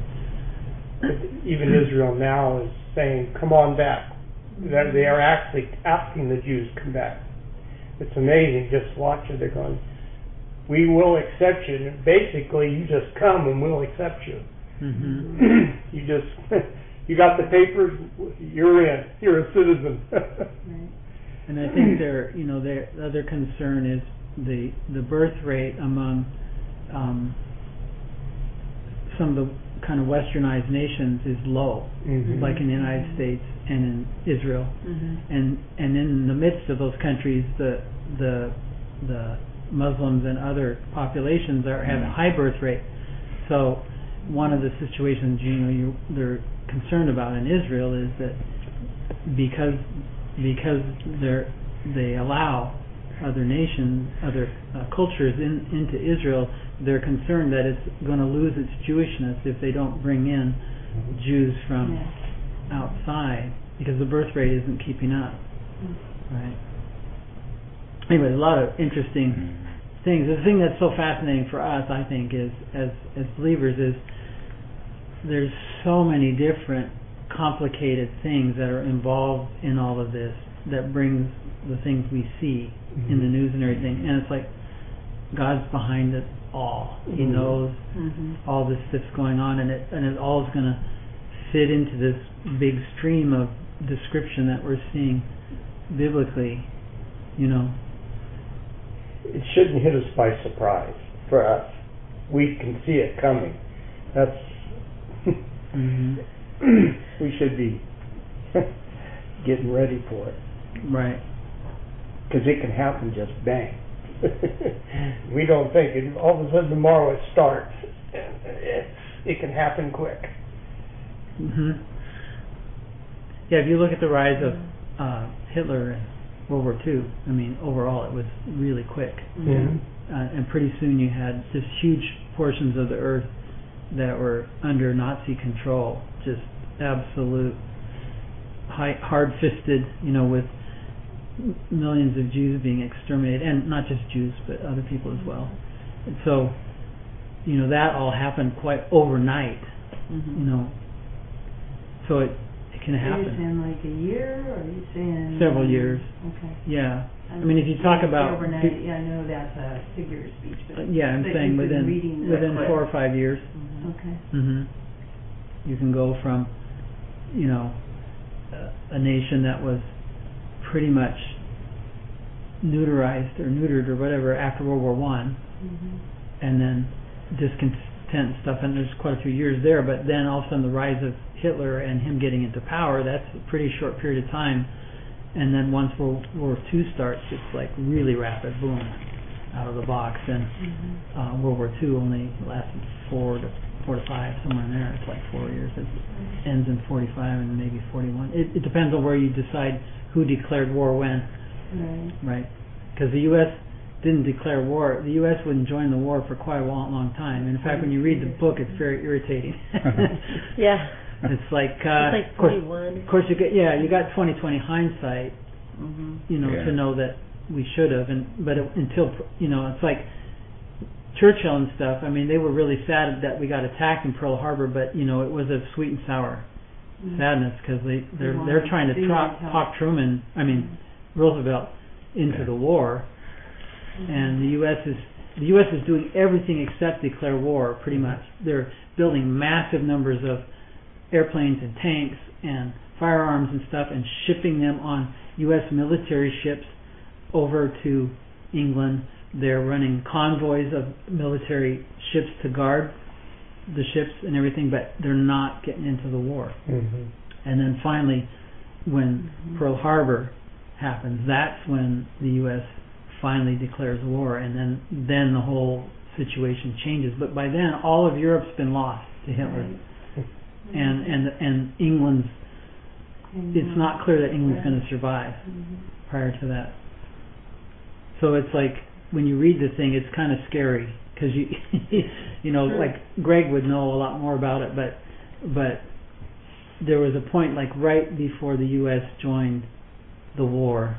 Even Israel now is saying, "Come on back." That they are actually asking the Jews to come back. It's amazing. Just watch it. They're going, we will accept you. And basically, you just come and we'll accept you. Mm-hmm. You just, you got the papers, you're in. You're a citizen. Right. And I think their other concern is the birth rate among some of the kind of westernized nations is low, like in the United States and in Israel, and in the midst of those countries, the Muslims and other populations have a high birth rate. So one of the situations they're concerned about in Israel is that because they allow other nations, other cultures into Israel, they're concerned that it's going to lose its Jewishness if they don't bring in Jews from outside, because the birth rate isn't keeping up. Right. Anyway, a lot of interesting things. The thing that's so fascinating for us, I think, is as believers, is there's so many different complicated things that are involved in all of this that brings the things we see in the news and everything. And it's like God's behind it all. He knows all this stuff's going on, and it all is going to fit into this big stream of description that we're seeing biblically. It shouldn't hit us by surprise for us. We can see it coming. That's we should be getting ready for it. Right. Because it can happen just bang. We don't think it. All of a sudden tomorrow it starts. It can happen quick. Yeah, if you look at the rise of Hitler and World War II, I mean, overall it was really quick. And pretty soon you had just huge portions of the earth that were under Nazi control, just absolute hard-fisted, with millions of Jews being exterminated, and not just Jews, but other people as well. And so, that all happened quite overnight. So it can happen. Are you saying like a year, or are you saying several years? Okay. Yeah. I mean, if you talk about overnight, I know that's a figure of speech, but I'm saying within 4 or 5 years. Okay. You can go from, a nation that was pretty much neutered or whatever after World War I, and then discontent and stuff, and there's quite a few years there, but then all of a sudden the rise of Hitler and him getting into power, that's a pretty short period of time, and then once World War II starts, it's like really rapid, boom, out of the box, and World War II only lasted 4 to 5, somewhere in there. It's like 4 years. It ends in 45 and maybe 41. It depends on where you decide who declared war when. Right? Because the U.S. didn't declare war. The U.S. wouldn't join the war for quite a long time. In fact, when you read the book, it's very irritating. Yeah. It's like, it's like 41. Of course, you got 20/20 hindsight, to know that we should have, but until it's like Churchill and stuff. I mean, they were really sad that we got attacked in Pearl Harbor, but it was a sweet and sour sadness, because they're trying to talk Roosevelt into the war, and the U.S. is doing everything except declare war. Pretty much, they're building massive numbers of airplanes and tanks and firearms and stuff, and shipping them on U.S. military ships over to England. They're running convoys of military ships to guard the ships and everything, but they're not getting into the war. And then finally, when Pearl Harbor happens, that's when the U.S. finally declares war, and then the whole situation changes. But by then, all of Europe's been lost to Hitler, and England's. It's not clear that England's going to survive prior to that. So it's like, when you read the thing, it's kind of scary, because like Greg would know a lot more about it, but there was a point, like right before the U.S. joined the war,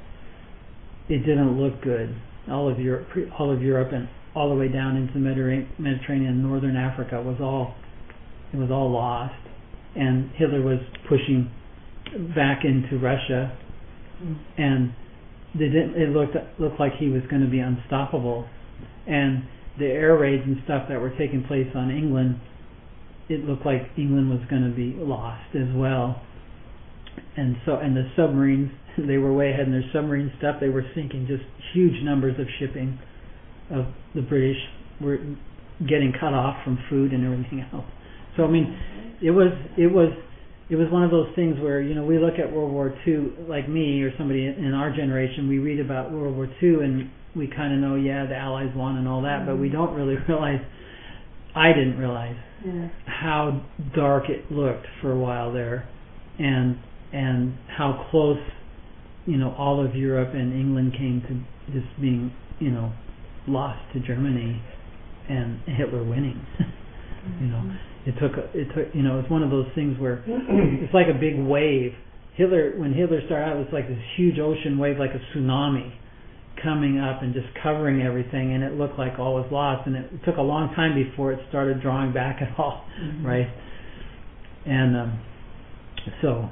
it didn't look good. All of Europe, and all the way down into the Mediterranean, northern Africa was all lost, and Hitler was pushing back into Russia, and it looked like he was going to be unstoppable. and the air raids and stuff that were taking place on England, it looked like England was going to be lost as well. And the submarines, they were way ahead in their submarine stuff. They were sinking just huge numbers of shipping of the British were getting cut off from food and everything else. So I mean, it was one of those things where, you know, we look at World War II, like me or somebody in our generation, we read about World War II and we kind of know, yeah, the Allies won and all that, but we don't really realize, I didn't realize how dark it looked for a while there, and how close, you know, all of Europe and England came to just being, you know, lost to Germany and Hitler winning. You know, it took, you know, it's one of those things where it's like a big wave. When Hitler started out, it was like this huge ocean wave, like a tsunami coming up and just covering everything, and it looked like all was lost, and it took a long time before it started drawing back at all, right? And so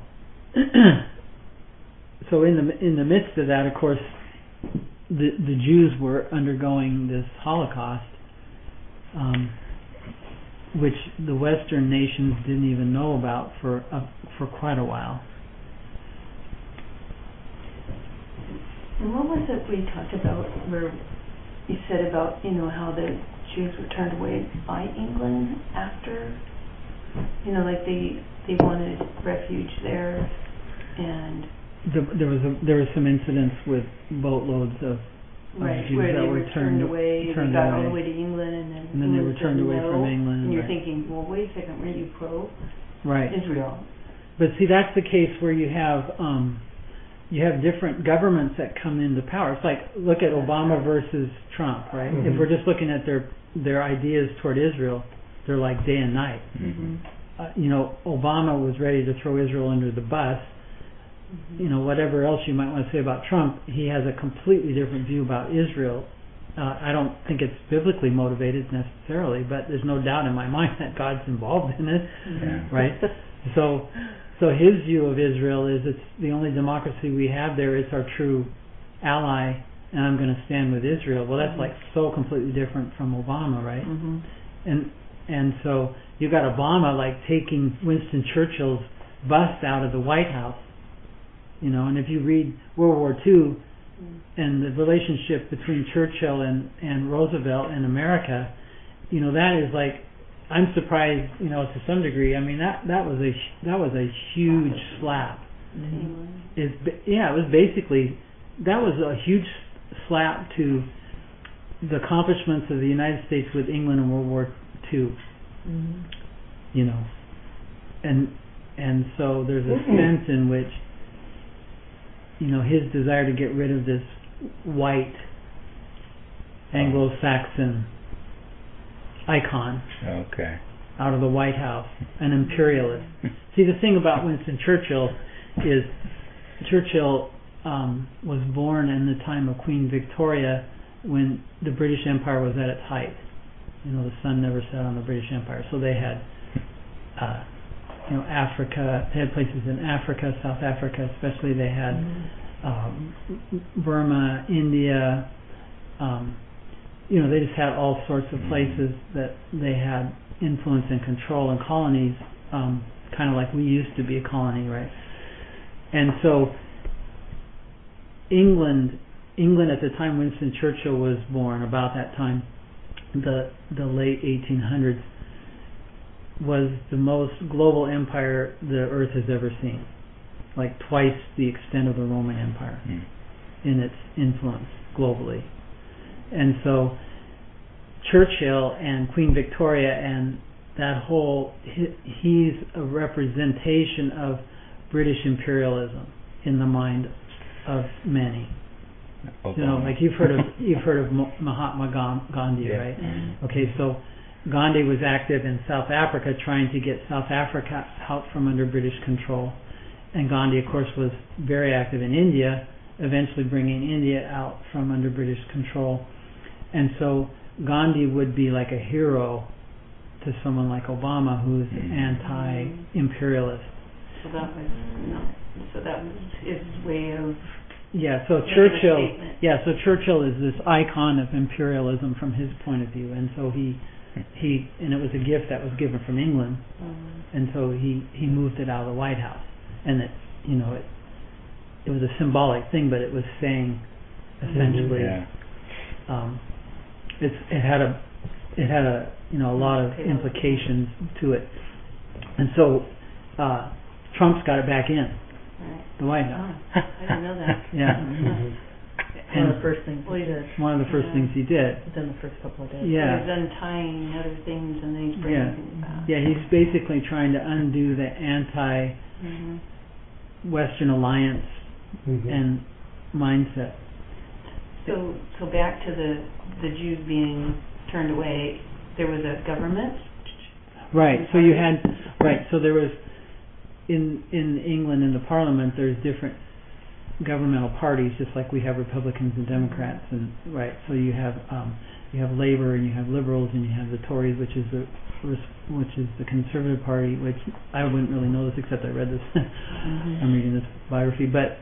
in the midst of that, of course, the Jews were undergoing this Holocaust, which the Western nations didn't even know about for quite a while. And what was it we talked about where you said about, you know, how the Jews were turned away by England after, you know, like they wanted refuge there, and there was some incidents with boatloads of Jews where that they were turned away, they got all the way to England, and then they were turned away from England. And you're thinking, well, wait a second, were you pro Israel? But see, that's the case where you have different governments that come into power. It's like, look at Obama versus Trump, right? Mm-hmm. If we're just looking at their ideas toward Israel, they're like day and night. You know, Obama was ready to throw Israel under the bus. You know, whatever else you might want to say about Trump, he has a completely different view about Israel. I don't think it's biblically motivated necessarily, but there's no doubt in my mind that God's involved in it, right? So his view of Israel is it's the only democracy we have there. It's our true ally, and I'm going to stand with Israel. Well, that's like so completely different from Obama, right? And so you got Obama like taking Winston Churchill's bust out of the White House, you know. And if you read World War II and the relationship between Churchill and Roosevelt in America, you know, that is like, I'm surprised, you know, to some degree. I mean, that was a huge slap. It was basically, that was a huge slap to the accomplishments of the United States with England in World War II. You know, and so there's a sense in which, you know, his desire to get rid of this white Anglo-Saxon icon out of the White House, an imperialist. See, the thing about Winston Churchill is Churchill was born in the time of Queen Victoria, when the British Empire was at its height. You know, the sun never set on the British Empire. So they had, you know, Africa. They had places in Africa, South Africa, especially. They had Burma, India. You know, they just had all sorts of places that they had influence and control, and colonies, kind of like we used to be a colony, right? And so England at the time Winston Churchill was born, about that time, the late 1800s, was the most global empire the earth has ever seen, like twice the extent of the Roman Empire in its influence globally. And so Churchill and Queen Victoria and that whole, he's a representation of British imperialism in the mind of many. You know, like you've heard of Mahatma Gandhi, right? Okay, so Gandhi was active in South Africa trying to get South Africa out from under British control. And Gandhi, of course, was very active in India, eventually bringing India out from under British control. And so Gandhi would be like a hero to someone like Obama, who's anti-imperialist. So that was his way of Yeah, so Making a Churchill. statement. Yeah, so Churchill is this icon of imperialism from his point of view, and so he and it was a gift that was given from England, and so he moved it out of the White House, and it was a symbolic thing, but it was saying essentially, it had a lot of implications to it, and so Trump's got it back in the White House. I didn't know that. Yeah. One of the first things he did. One of the first things he did. Within the first couple of days. Yeah. He's untying other things and then he's bringing things back. Yeah, he's basically trying to undo the anti-Western alliance and mindset. So back to the Jews being turned away, there was a government? Right, so so there was, in England, in the Parliament, there's different governmental parties, just like we have Republicans and Democrats, and so you have Labour and you have Liberals and you have the Tories, which is the Conservative Party, which I wouldn't really know this except I read this. I'm reading this biography, but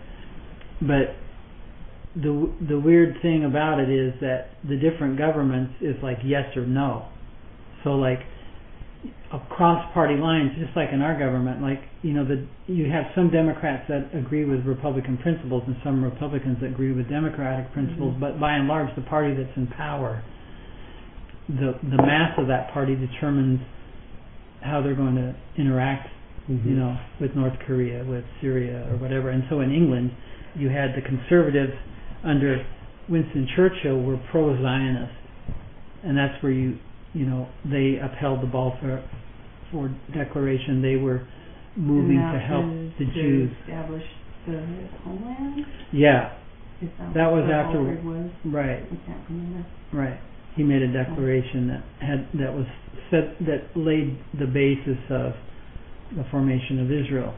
the weird thing about it is that the different governments is like yes or no. So like across party lines, just like in our government, like you have some Democrats that agree with Republican principles and some Republicans that agree with Democratic principles, but by and large the party that's in power, the mass of that party determines how they're going to interact with North Korea, with Syria or whatever. And so in England you had the conservatives under Winston Churchill were pro-Zionist, and that's where they upheld the Balfour Declaration. They were moving to help the Jews establish the homeland. Yeah, that was what after Alfred was? right. I can't remember. Right. He made a declaration that laid the basis of the formation of Israel.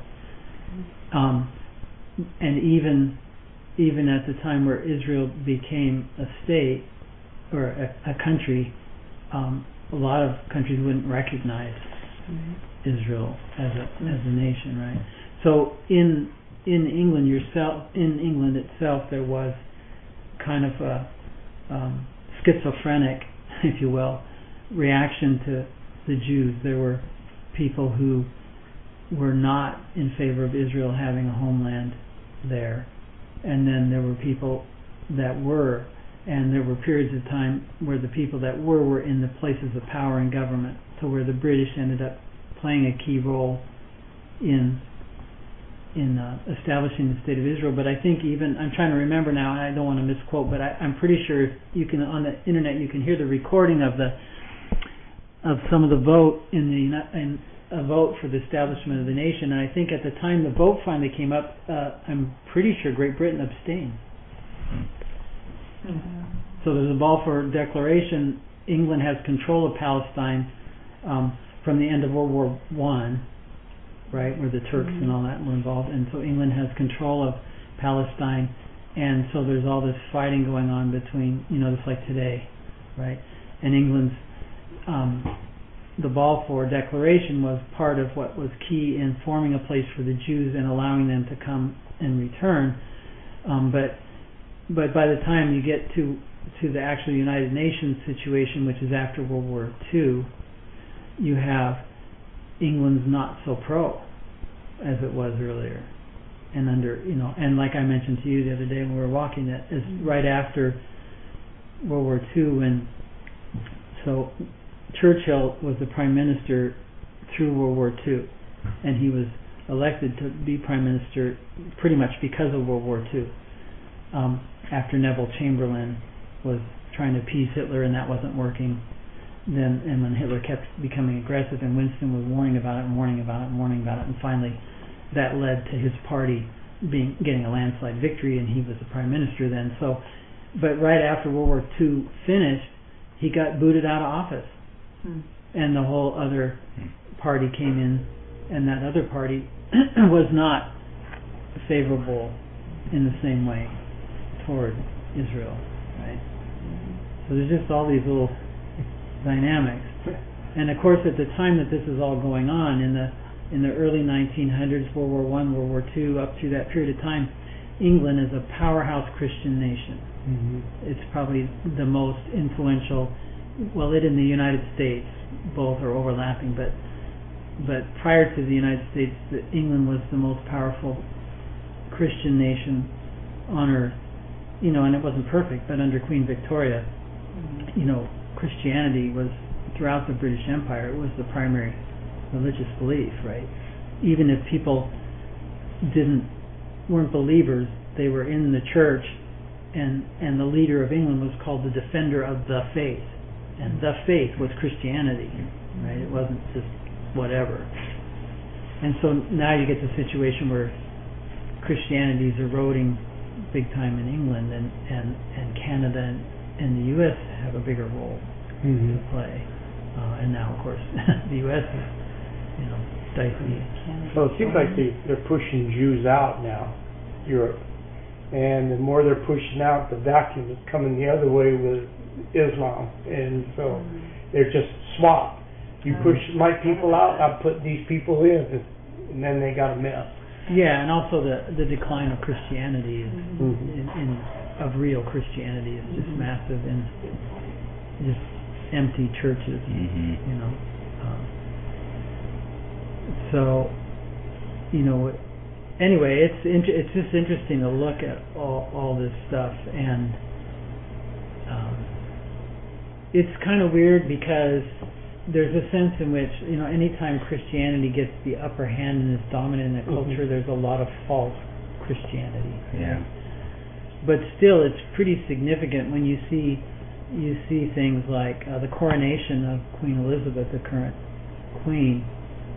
And even at the time where Israel became a state or a country, a lot of countries wouldn't recognize Israel as a nation, right? So in England itself, there was kind of a schizophrenic, if you will, reaction to the Jews. There were people who were not in favor of Israel having a homeland there, and then there were people that were, and there were periods of time where the people that were in the places of power in government, to where the British ended up playing a key role in establishing the state of Israel. But I think I'm trying to remember now, and I don't want to misquote, but I'm pretty sure if you can, on the internet, you can hear the recording of some of the vote in a vote for the establishment of the nation. And I think at the time the vote finally came up, I'm pretty sure Great Britain abstained. So there's a Balfour Declaration. England has control of Palestine from the end of World War I, right, where the Turks and all that were involved, and so England has control of Palestine, and so there's all this fighting going on between, just like today, right? And England's the Balfour Declaration was part of what was key in forming a place for the Jews and allowing them to come and return. But by the time you get to the actual United Nations situation, which is after World War II, you have England's not so pro as it was earlier, and and like I mentioned to you the other day when we were walking, that is right after World War II, and so Churchill was the Prime Minister through World War II, and he was elected to be Prime Minister pretty much because of World War II. After Neville Chamberlain was trying to appease Hitler and that wasn't working, and when Hitler kept becoming aggressive and Winston was warning about it, and finally that led to his party getting a landslide victory, and he was the Prime Minister then. So, but right after World War II finished, he got booted out of office, and the whole other party came in, and that other party was not favorable in the same way toward Israel, right? So there's just all these little dynamics, and of course at the time that this is all going on in the early 1900s, World War I, World War II, up through that period of time, England is a powerhouse Christian nation. It's probably the most influential. Well, it and the United States both are overlapping, but prior to the United States, England was the most powerful Christian nation on earth. And it wasn't perfect, but under Queen Victoria, Christianity was throughout the British Empire. It was the primary religious belief, right? Even if people weren't believers, they were in the church, and the leader of England was called the defender of the faith, and the faith was Christianity, right? It wasn't just whatever. And so now you get the situation where Christianity is eroding big time in England, and Canada and the U.S. have a bigger role to play. And now, of course, the U.S. is, dicey. So it seems like they're pushing Jews out now, Europe. And the more they're pushing out, the vacuum is coming the other way with Islam. And so they're just swapped. You push my people out, I'll put these people in. And then they got a mess. Yeah, and also the decline of Christianity of real Christianity is just massive, and just empty churches, So, anyway, it's just interesting to look at all this stuff, and it's kind of weird because there's a sense in which, anytime Christianity gets the upper hand and is dominant in a culture, there's a lot of false Christianity. Yeah. But still, it's pretty significant when you see things like the coronation of Queen Elizabeth, the current queen.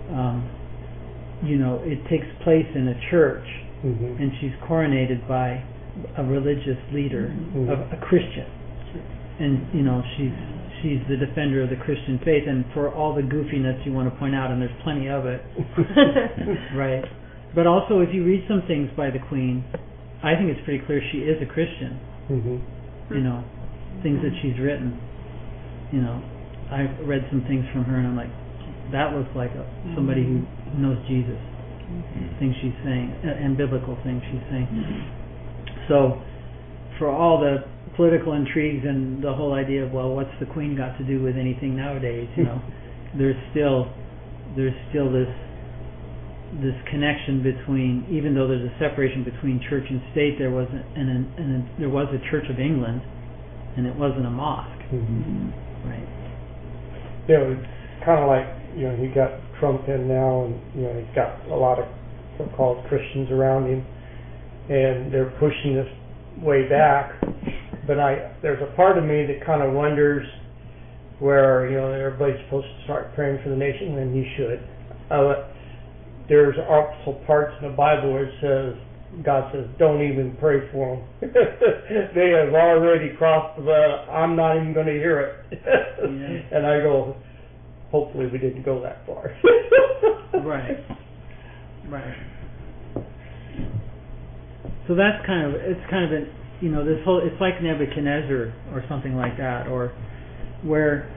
It takes place in a church, and she's coronated by a religious leader, a Christian, and she's the defender of the Christian faith. And for all the goofiness you want to point out, and there's plenty of it, right? But also, if you read some things by the Queen, I think it's pretty clear she is a Christian. Things that she's written. I've read some things from her, and I'm like, that looks like somebody who knows Jesus. Things she's saying, and biblical things she's saying. So, for all the political intrigues and the whole idea of, well, what's the Queen got to do with anything nowadays? There's still this connection between, even though there's a separation between church and state, there was there was a Church of England, and it wasn't a mosque, right? It's kind of like you got Trump in now, and he's got a lot of so-called Christians around him, and they're pushing this way back. But there's a part of me that kind of wonders where everybody's supposed to start praying for the nation, and you should. There's also parts in the Bible where it says, God says, don't even pray for them. They have already crossed the line. I'm not even going to hear it. And I go, hopefully we didn't go that far. Right. So that's it's kind of this whole, it's like Nebuchadnezzar or something like that, or where,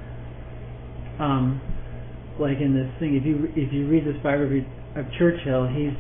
like in this thing, if you read this biography of Churchill, he's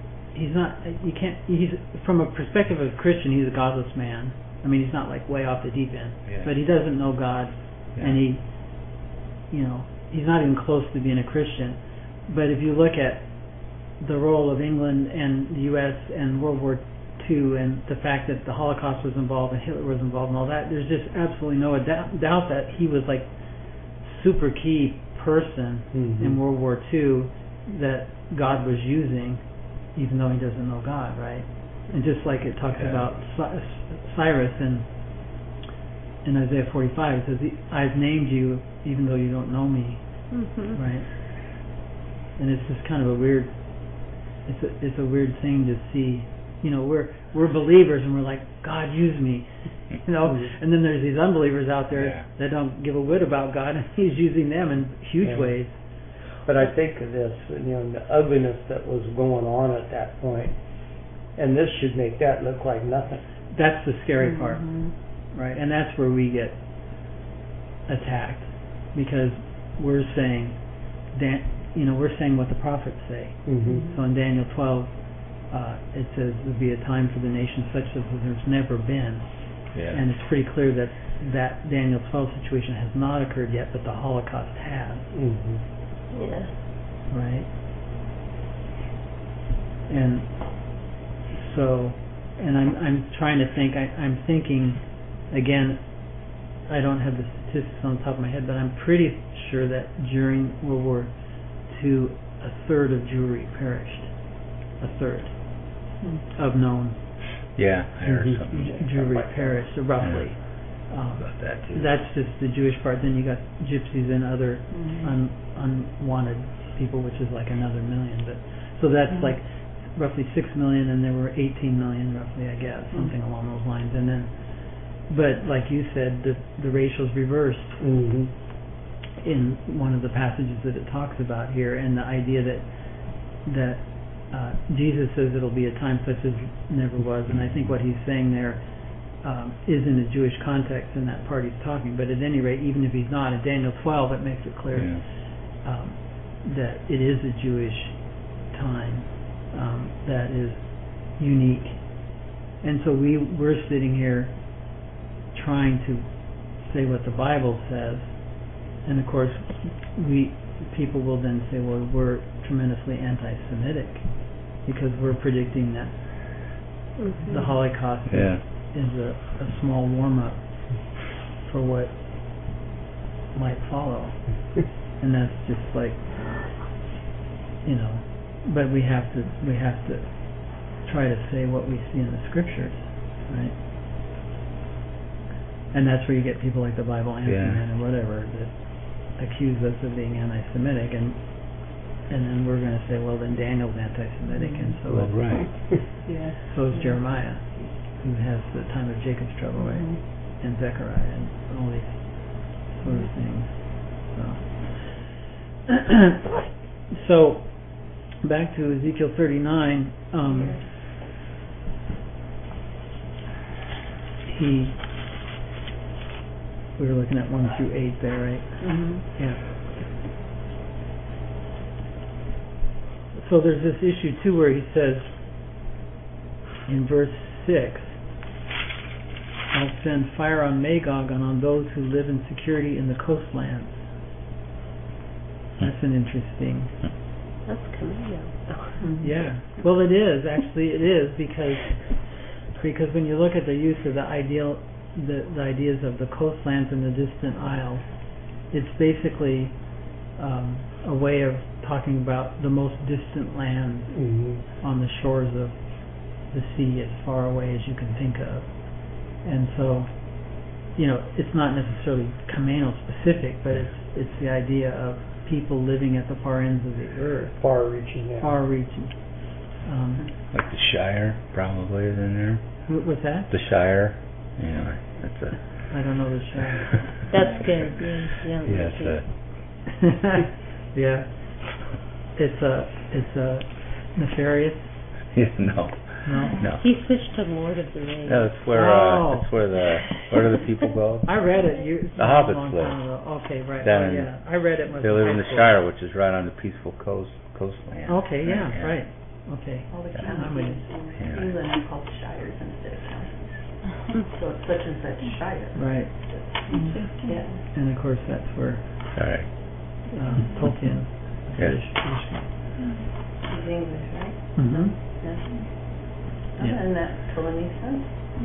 from a perspective of a Christian, he's a godless man. I mean, he's not like way off the deep end, but he doesn't know God, and he's not even close to being a Christian. But if you look at the role of England and the U.S. and World War II, and the fact that the Holocaust was involved and Hitler was involved and all that, there's just absolutely no doubt that he was like super key person in World War II that God was using, even though he doesn't know God, right? And just like it talks about Cyrus in Isaiah 45, it says, I've named you even though you don't know me, right? And it's just kind of a weird, it's a weird thing to see. We're believers and we're like, God, use me, and then there's these unbelievers out there that don't give a whit about God, and he's using them in huge ways. But I think of this, the ugliness that was going on at that point, and this should make that look like nothing. That's the scary part, right? And that's where we get attacked, because we're saying what the prophets say. So in Daniel 12, it says there'll be a time for the nation such as there's never been. Yeah. And it's pretty clear that Daniel 12 situation has not occurred yet, but the Holocaust has. Yeah. Right? And so, and I'm trying to think, I'm thinking, again, I don't have the statistics on the top of my head, but I'm pretty sure that during World War II, a third of Jewry perished. A third of known Yeah, I heard something. Jewry perished, roughly. About that too. That's just the Jewish part. Then you got gypsies and other unwanted people, which is like another million. But so that's like roughly 6 million, and there were 18 million, roughly, I guess, something along those lines. And then, but like you said, the ratio's reversed in one of the passages that it talks about here, and the idea that Jesus says it'll be a time such as never was, and I think what he's saying there is in a Jewish context in that part he's talking. But at any rate, even if he's not, in Daniel 12 it makes it clear that it is a Jewish time that is unique. And so we're sitting here trying to say what the Bible says, and of course people will then say, well, we're tremendously anti-Semitic because we're predicting that the Holocaust is a small warm-up for what might follow. And that's just like, but we have to try to say what we see in the scriptures, right? And that's where you get people like the Bible Answer Man or whatever that accuse us of being anti-Semitic, and then we're going to say, well, then Daniel's anti-Semitic, and so so is Jeremiah, who has the time of Jacob's trouble, right? And Zechariah and all these sort of things. So back to Ezekiel 39. We were looking at 1 through 8 there, right? Yeah. So there's this issue too where he says in verse 6, I'll send fire on Magog and on those who live in security in the coastlands. That's an interesting. That's commando. Yeah. Well, it is actually. It is because when you look at the use of the ideas of the coastlands and the distant isles, it's basically a way of talking about the most distant lands on the shores of the sea, as far away as you can think of. And so, it's not necessarily Camino specific, but it's the idea of people living at the far ends of the earth. Far-reaching. Like the Shire probably is in there. What's that? The Shire. That's a. I don't know the Shire. That's good. Yeah. It's a nefarious. No. He switched to Lord of the Rings. No, it's where where do the people go? I read it. The Hobbits long live. time ago. Okay, right. Then I read it. They live in the Shire, which is right on the peaceful coastland. Okay, right. Okay. All the I'm counties with in England are called shires instead of counties. So it's such and such shire. Right. Yeah. And of course that's where Tolkien. Yes. He's English, right? And that totally makes sense.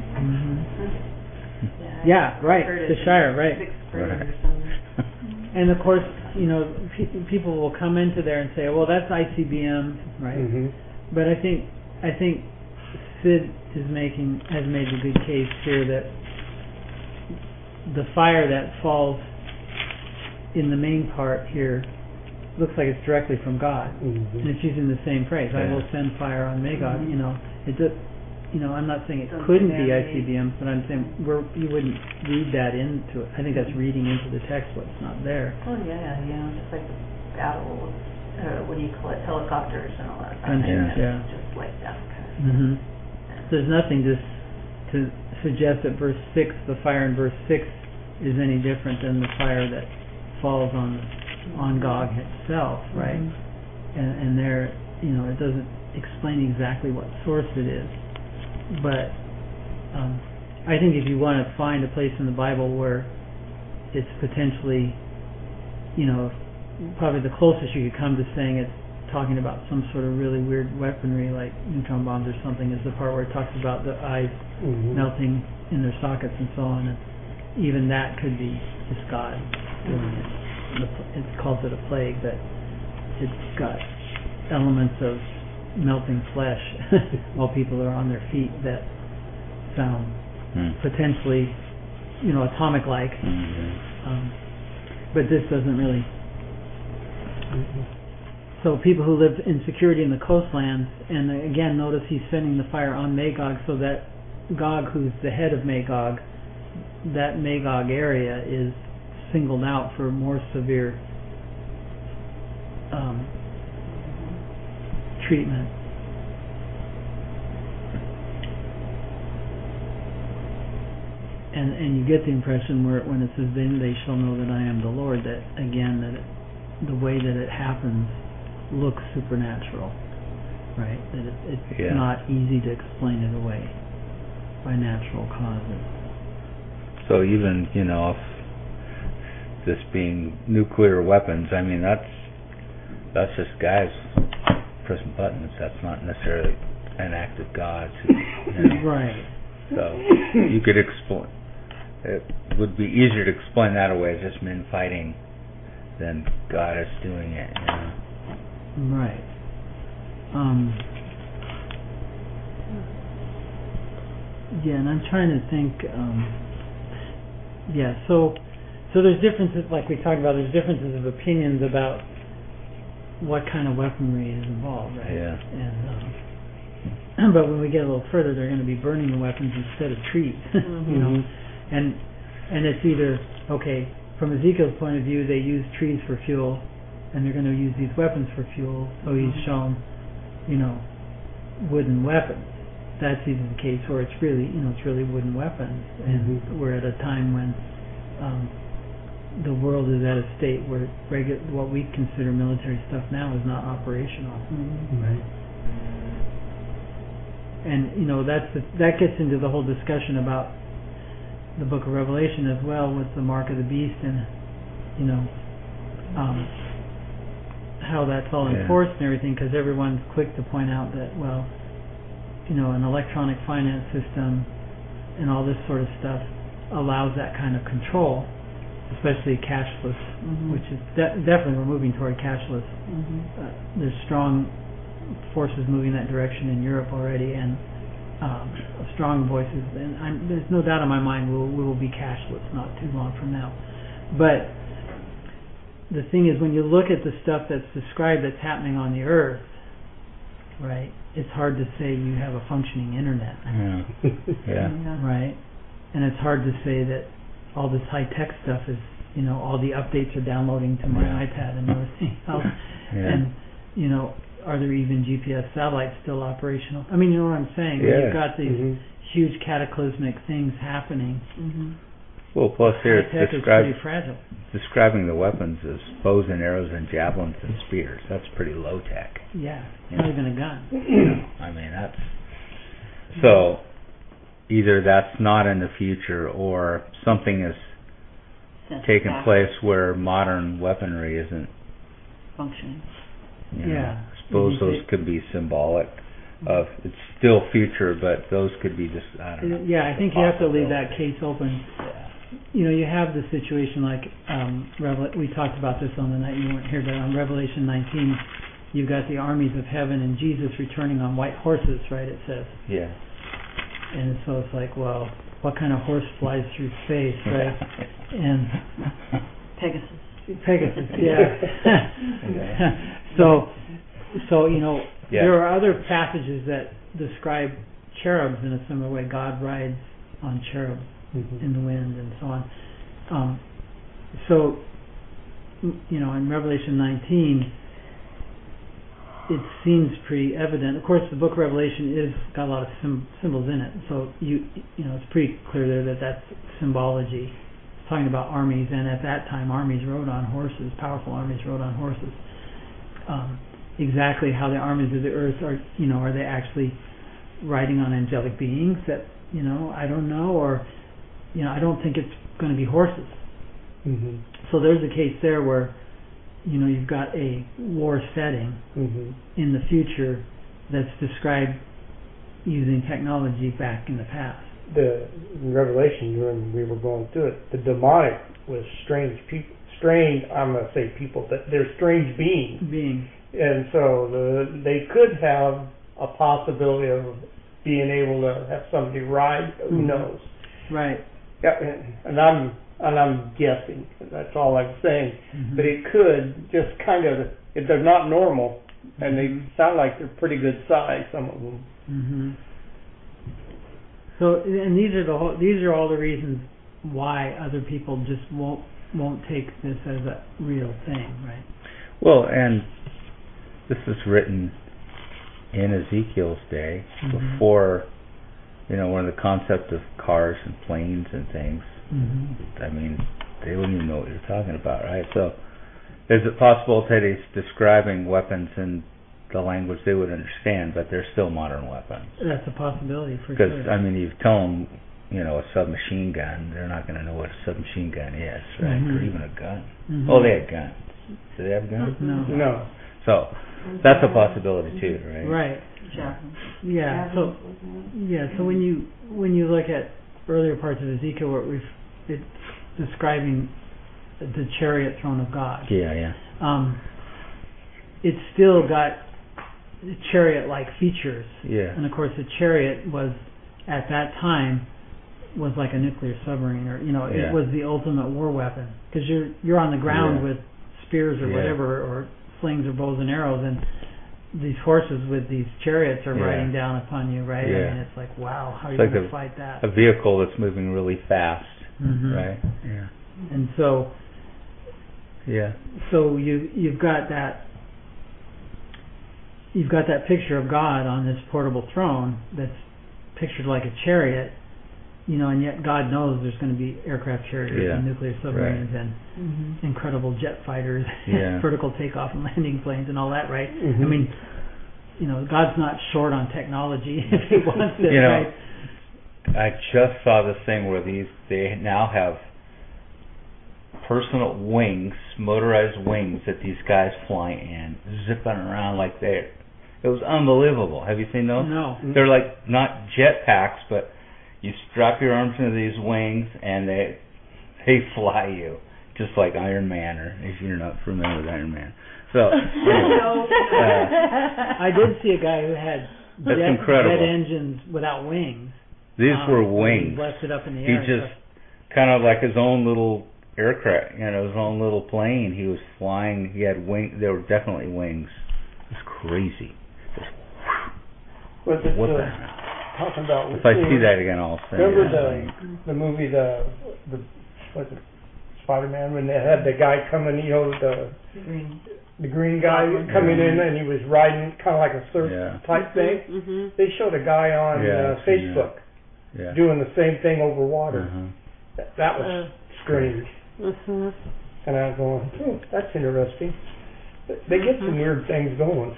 Yeah, right. The Shire, right. Sixth grade or something. And of course, people will come into there and say, well, that's ICBM, right? But I think Sid has made a good case here that the fire that falls in the main part here looks like it's directly from God, and it's using the same phrase. I will send fire on Magog. It does. I'm not saying it couldn't be ICBMs, but I'm saying you wouldn't read that into it. I think that's reading into the text what's not there. Oh yeah, just like the battle, what do you call it, helicopters and all that. Just like that kind of. There's nothing to suggest that verse 6, the fire in verse 6, is any different than the fire that falls on Gog itself, right? And there, it doesn't. explain exactly what source it is. But I think if you want to find a place in the Bible where it's potentially, probably the closest you could come to saying it's talking about some sort of really weird weaponry like neutron bombs or something is the part where it talks about the eyes melting in their sockets and so on, and even that could be just God doing it. It calls it a plague, but it's got elements of melting flesh while people are on their feet that sound potentially, atomic-like. But this doesn't really. So people who live in security in the coastlands, and again, notice he's sending the fire on Magog, so that Gog, who's the head of Magog, that Magog area is singled out for more severe treatment. And you get the impression when it says, "Then they shall know that I am the Lord," that again, the way that it happens looks supernatural, right? That it's not easy to explain it away by natural causes. So even, if this being nuclear weapons, I mean, that's just guys pressing buttons. That's not necessarily an act of God. Right. So you could explain. It would be easier to explain that away as just men fighting than God is doing it. Right. And I'm trying to think. So there's differences, like we talked about. There's differences of opinions about what kind of weaponry is involved, right? Yeah. And but when we get a little further, they're going to be burning the weapons instead of trees. And it's either from Ezekiel's point of view, they use trees for fuel, and they're going to use these weapons for fuel. So he's shown, wooden weapons. That's either the case, or it's really, it's really wooden weapons, and we're at a time when the world is at a state where what we consider military stuff now is not operational. Right. And that gets into the whole discussion about the Book of Revelation as well, with the mark of the beast, and how that's all enforced and everything, because everyone's quick to point out that an electronic finance system and all this sort of stuff allows that kind of control, especially cashless, which is definitely we're moving toward cashless. There's strong forces moving that direction in Europe already, and strong voices, and there's no doubt in my mind we will be cashless not too long from now. But the thing is, when you look at the stuff that's described that's happening on the earth, right, it's hard to say you have a functioning internet. Right? And it's hard to say that all this high-tech stuff is, all the updates are downloading to my iPad and everything else. And, are there even GPS satellites still operational? I mean, you know what I'm saying? You've got these huge cataclysmic things happening. Well, plus here it's pretty fragile. Describing the weapons as bows and arrows and javelins and spears. That's pretty low tech. Yeah, it's not even a gun. I mean, that's so. Either that's not in the future, or something has taken place where modern weaponry isn't functioning. Yeah. I suppose those could be symbolic of it's still future, but those could be just, I don't know. Yeah, I think you have to leave that case open. You have the situation like we talked about this on the night you weren't here, but on Revelation 19, you've got the armies of heaven and Jesus returning on white horses, right? It says. Yeah. And so it's like, well, what kind of horse flies through space, right? And Pegasus, yeah. So there are other passages that describe cherubs in a similar way. God rides on cherubs in the wind and so on. In Revelation 19, it seems pretty evident. Of course, the Book of Revelation is got a lot of symbols in it, so it's pretty clear there that that's symbology. It's talking about armies, and at that time, armies rode on horses. Powerful armies rode on horses. exactly how the armies of the earth are, are they actually riding on angelic beings that, I don't know, or, I don't think it's going to be horses. Mm-hmm. So there's a case there where, you've got a war setting in the future that's described using technology back in the past. In Revelation, when we were going through it, the demonic was strange people. I'm going to say people, but they're strange beings. And so they could have a possibility of being able to have somebody ride. Who knows? Right. Yeah, and I'm guessing. That's all I'm saying. But it could just kind of. They're not normal, and they sound like they're pretty good size. Some of them. So, and these are all the reasons why other people just won't take this as a real thing, right? Well, and this is written in Ezekiel's day, before, when the concept of cars and planes and things, I mean, they wouldn't even know what you're talking about, right? So, is it possible that he's describing weapons in the language they would understand, but they're still modern weapons? That's a possibility, for sure. Because, I mean, you tell them, a submachine gun, they're not going to know what a submachine gun is, right? Or even a gun. Oh, they had guns. Do they have guns? No. So, that's a possibility too, right? Right. Yeah. So when you look at earlier parts of Ezekiel where it's describing the chariot throne of God. Yeah. It's still got chariot-like features. Yeah. And of course, the chariot was at that time was like a nuclear submarine, or it was the ultimate war weapon, because you're on the ground with spears or whatever, or slings or bows and arrows, and these horses with these chariots are riding down upon you, right? Yeah. I mean, it's like, wow, how are you going to fight that? A vehicle that's moving really fast, right? Yeah. And so, so you've got that picture of God on this portable throne that's pictured like a chariot, and yet God knows there's going to be aircraft carriers and nuclear submarines and incredible jet fighters, vertical takeoff and landing planes and all that, right? I mean, God's not short on technology if he wants it, right? I just saw this thing where they now have personal wings, motorized wings that these guys fly in, zipping around like it was unbelievable. Have you seen those? No. They're like not jet packs, but you strap your arms into these wings and they fly you, just like Iron Man, or if you're not familiar with Iron Man. So I did see a guy who had jet engines without wings. These were wings. He left it up in the air. He just kind of like his own little aircraft, his own little plane. He was flying. He had wings. There were definitely wings. It's crazy. Talking about. If I see that again, I'll send you that. Remember the movie what's it, Spider-Man, when they had the guy coming, the green guy coming in, and he was riding kind of like a surf type thing. They showed a guy on Facebook doing the same thing over water. That was strange. And I was going, that's interesting. They get some weird things going.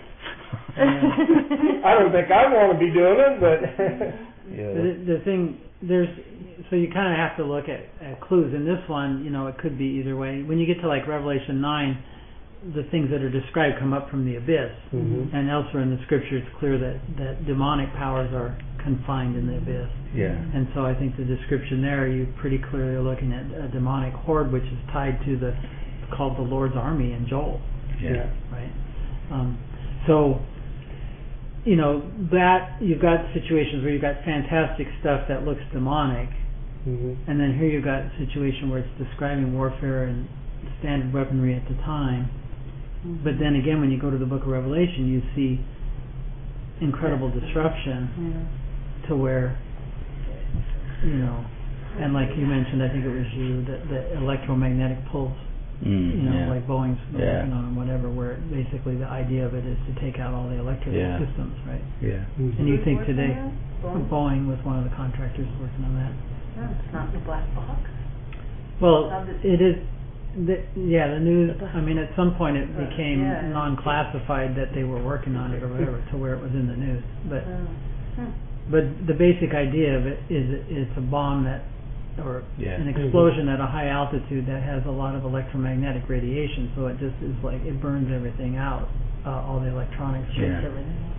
I don't think I want to be doing it, but the thing so you kind of have to look at clues. In this one, it could be either way. When you get to like Revelation 9, the things that are described come up from the abyss, and elsewhere in the Scripture, it's clear that demonic powers are confined in the abyss. Yeah. And so I think the description there, you pretty clearly are looking at a demonic horde, which is tied to called the Lord's army in Joel. Yeah. Right. So, that you've got situations where you've got fantastic stuff that looks demonic, and then here you've got a situation where it's describing warfare and standard weaponry at the time. But then again, when you go to the book of Revelation, you see incredible disruption to where, and like you mentioned, I think it was you, the electromagnetic pulse. Like Boeing's working on whatever, where basically the idea of it is to take out all the electrical systems, right? Yeah. And you think today, Boeing was one of the contractors working on that. It's not the black box. Well, it is. the news, I mean, at some point it became Yeah. non-classified that they were working on it or whatever, to where it was in the news. But Oh. but the basic idea of it is it's a bomb that, or Yeah. an explosion at a high altitude that has a lot of electromagnetic radiation, so it just is like, it burns everything out, all the electronics. Yeah. Shoots everything.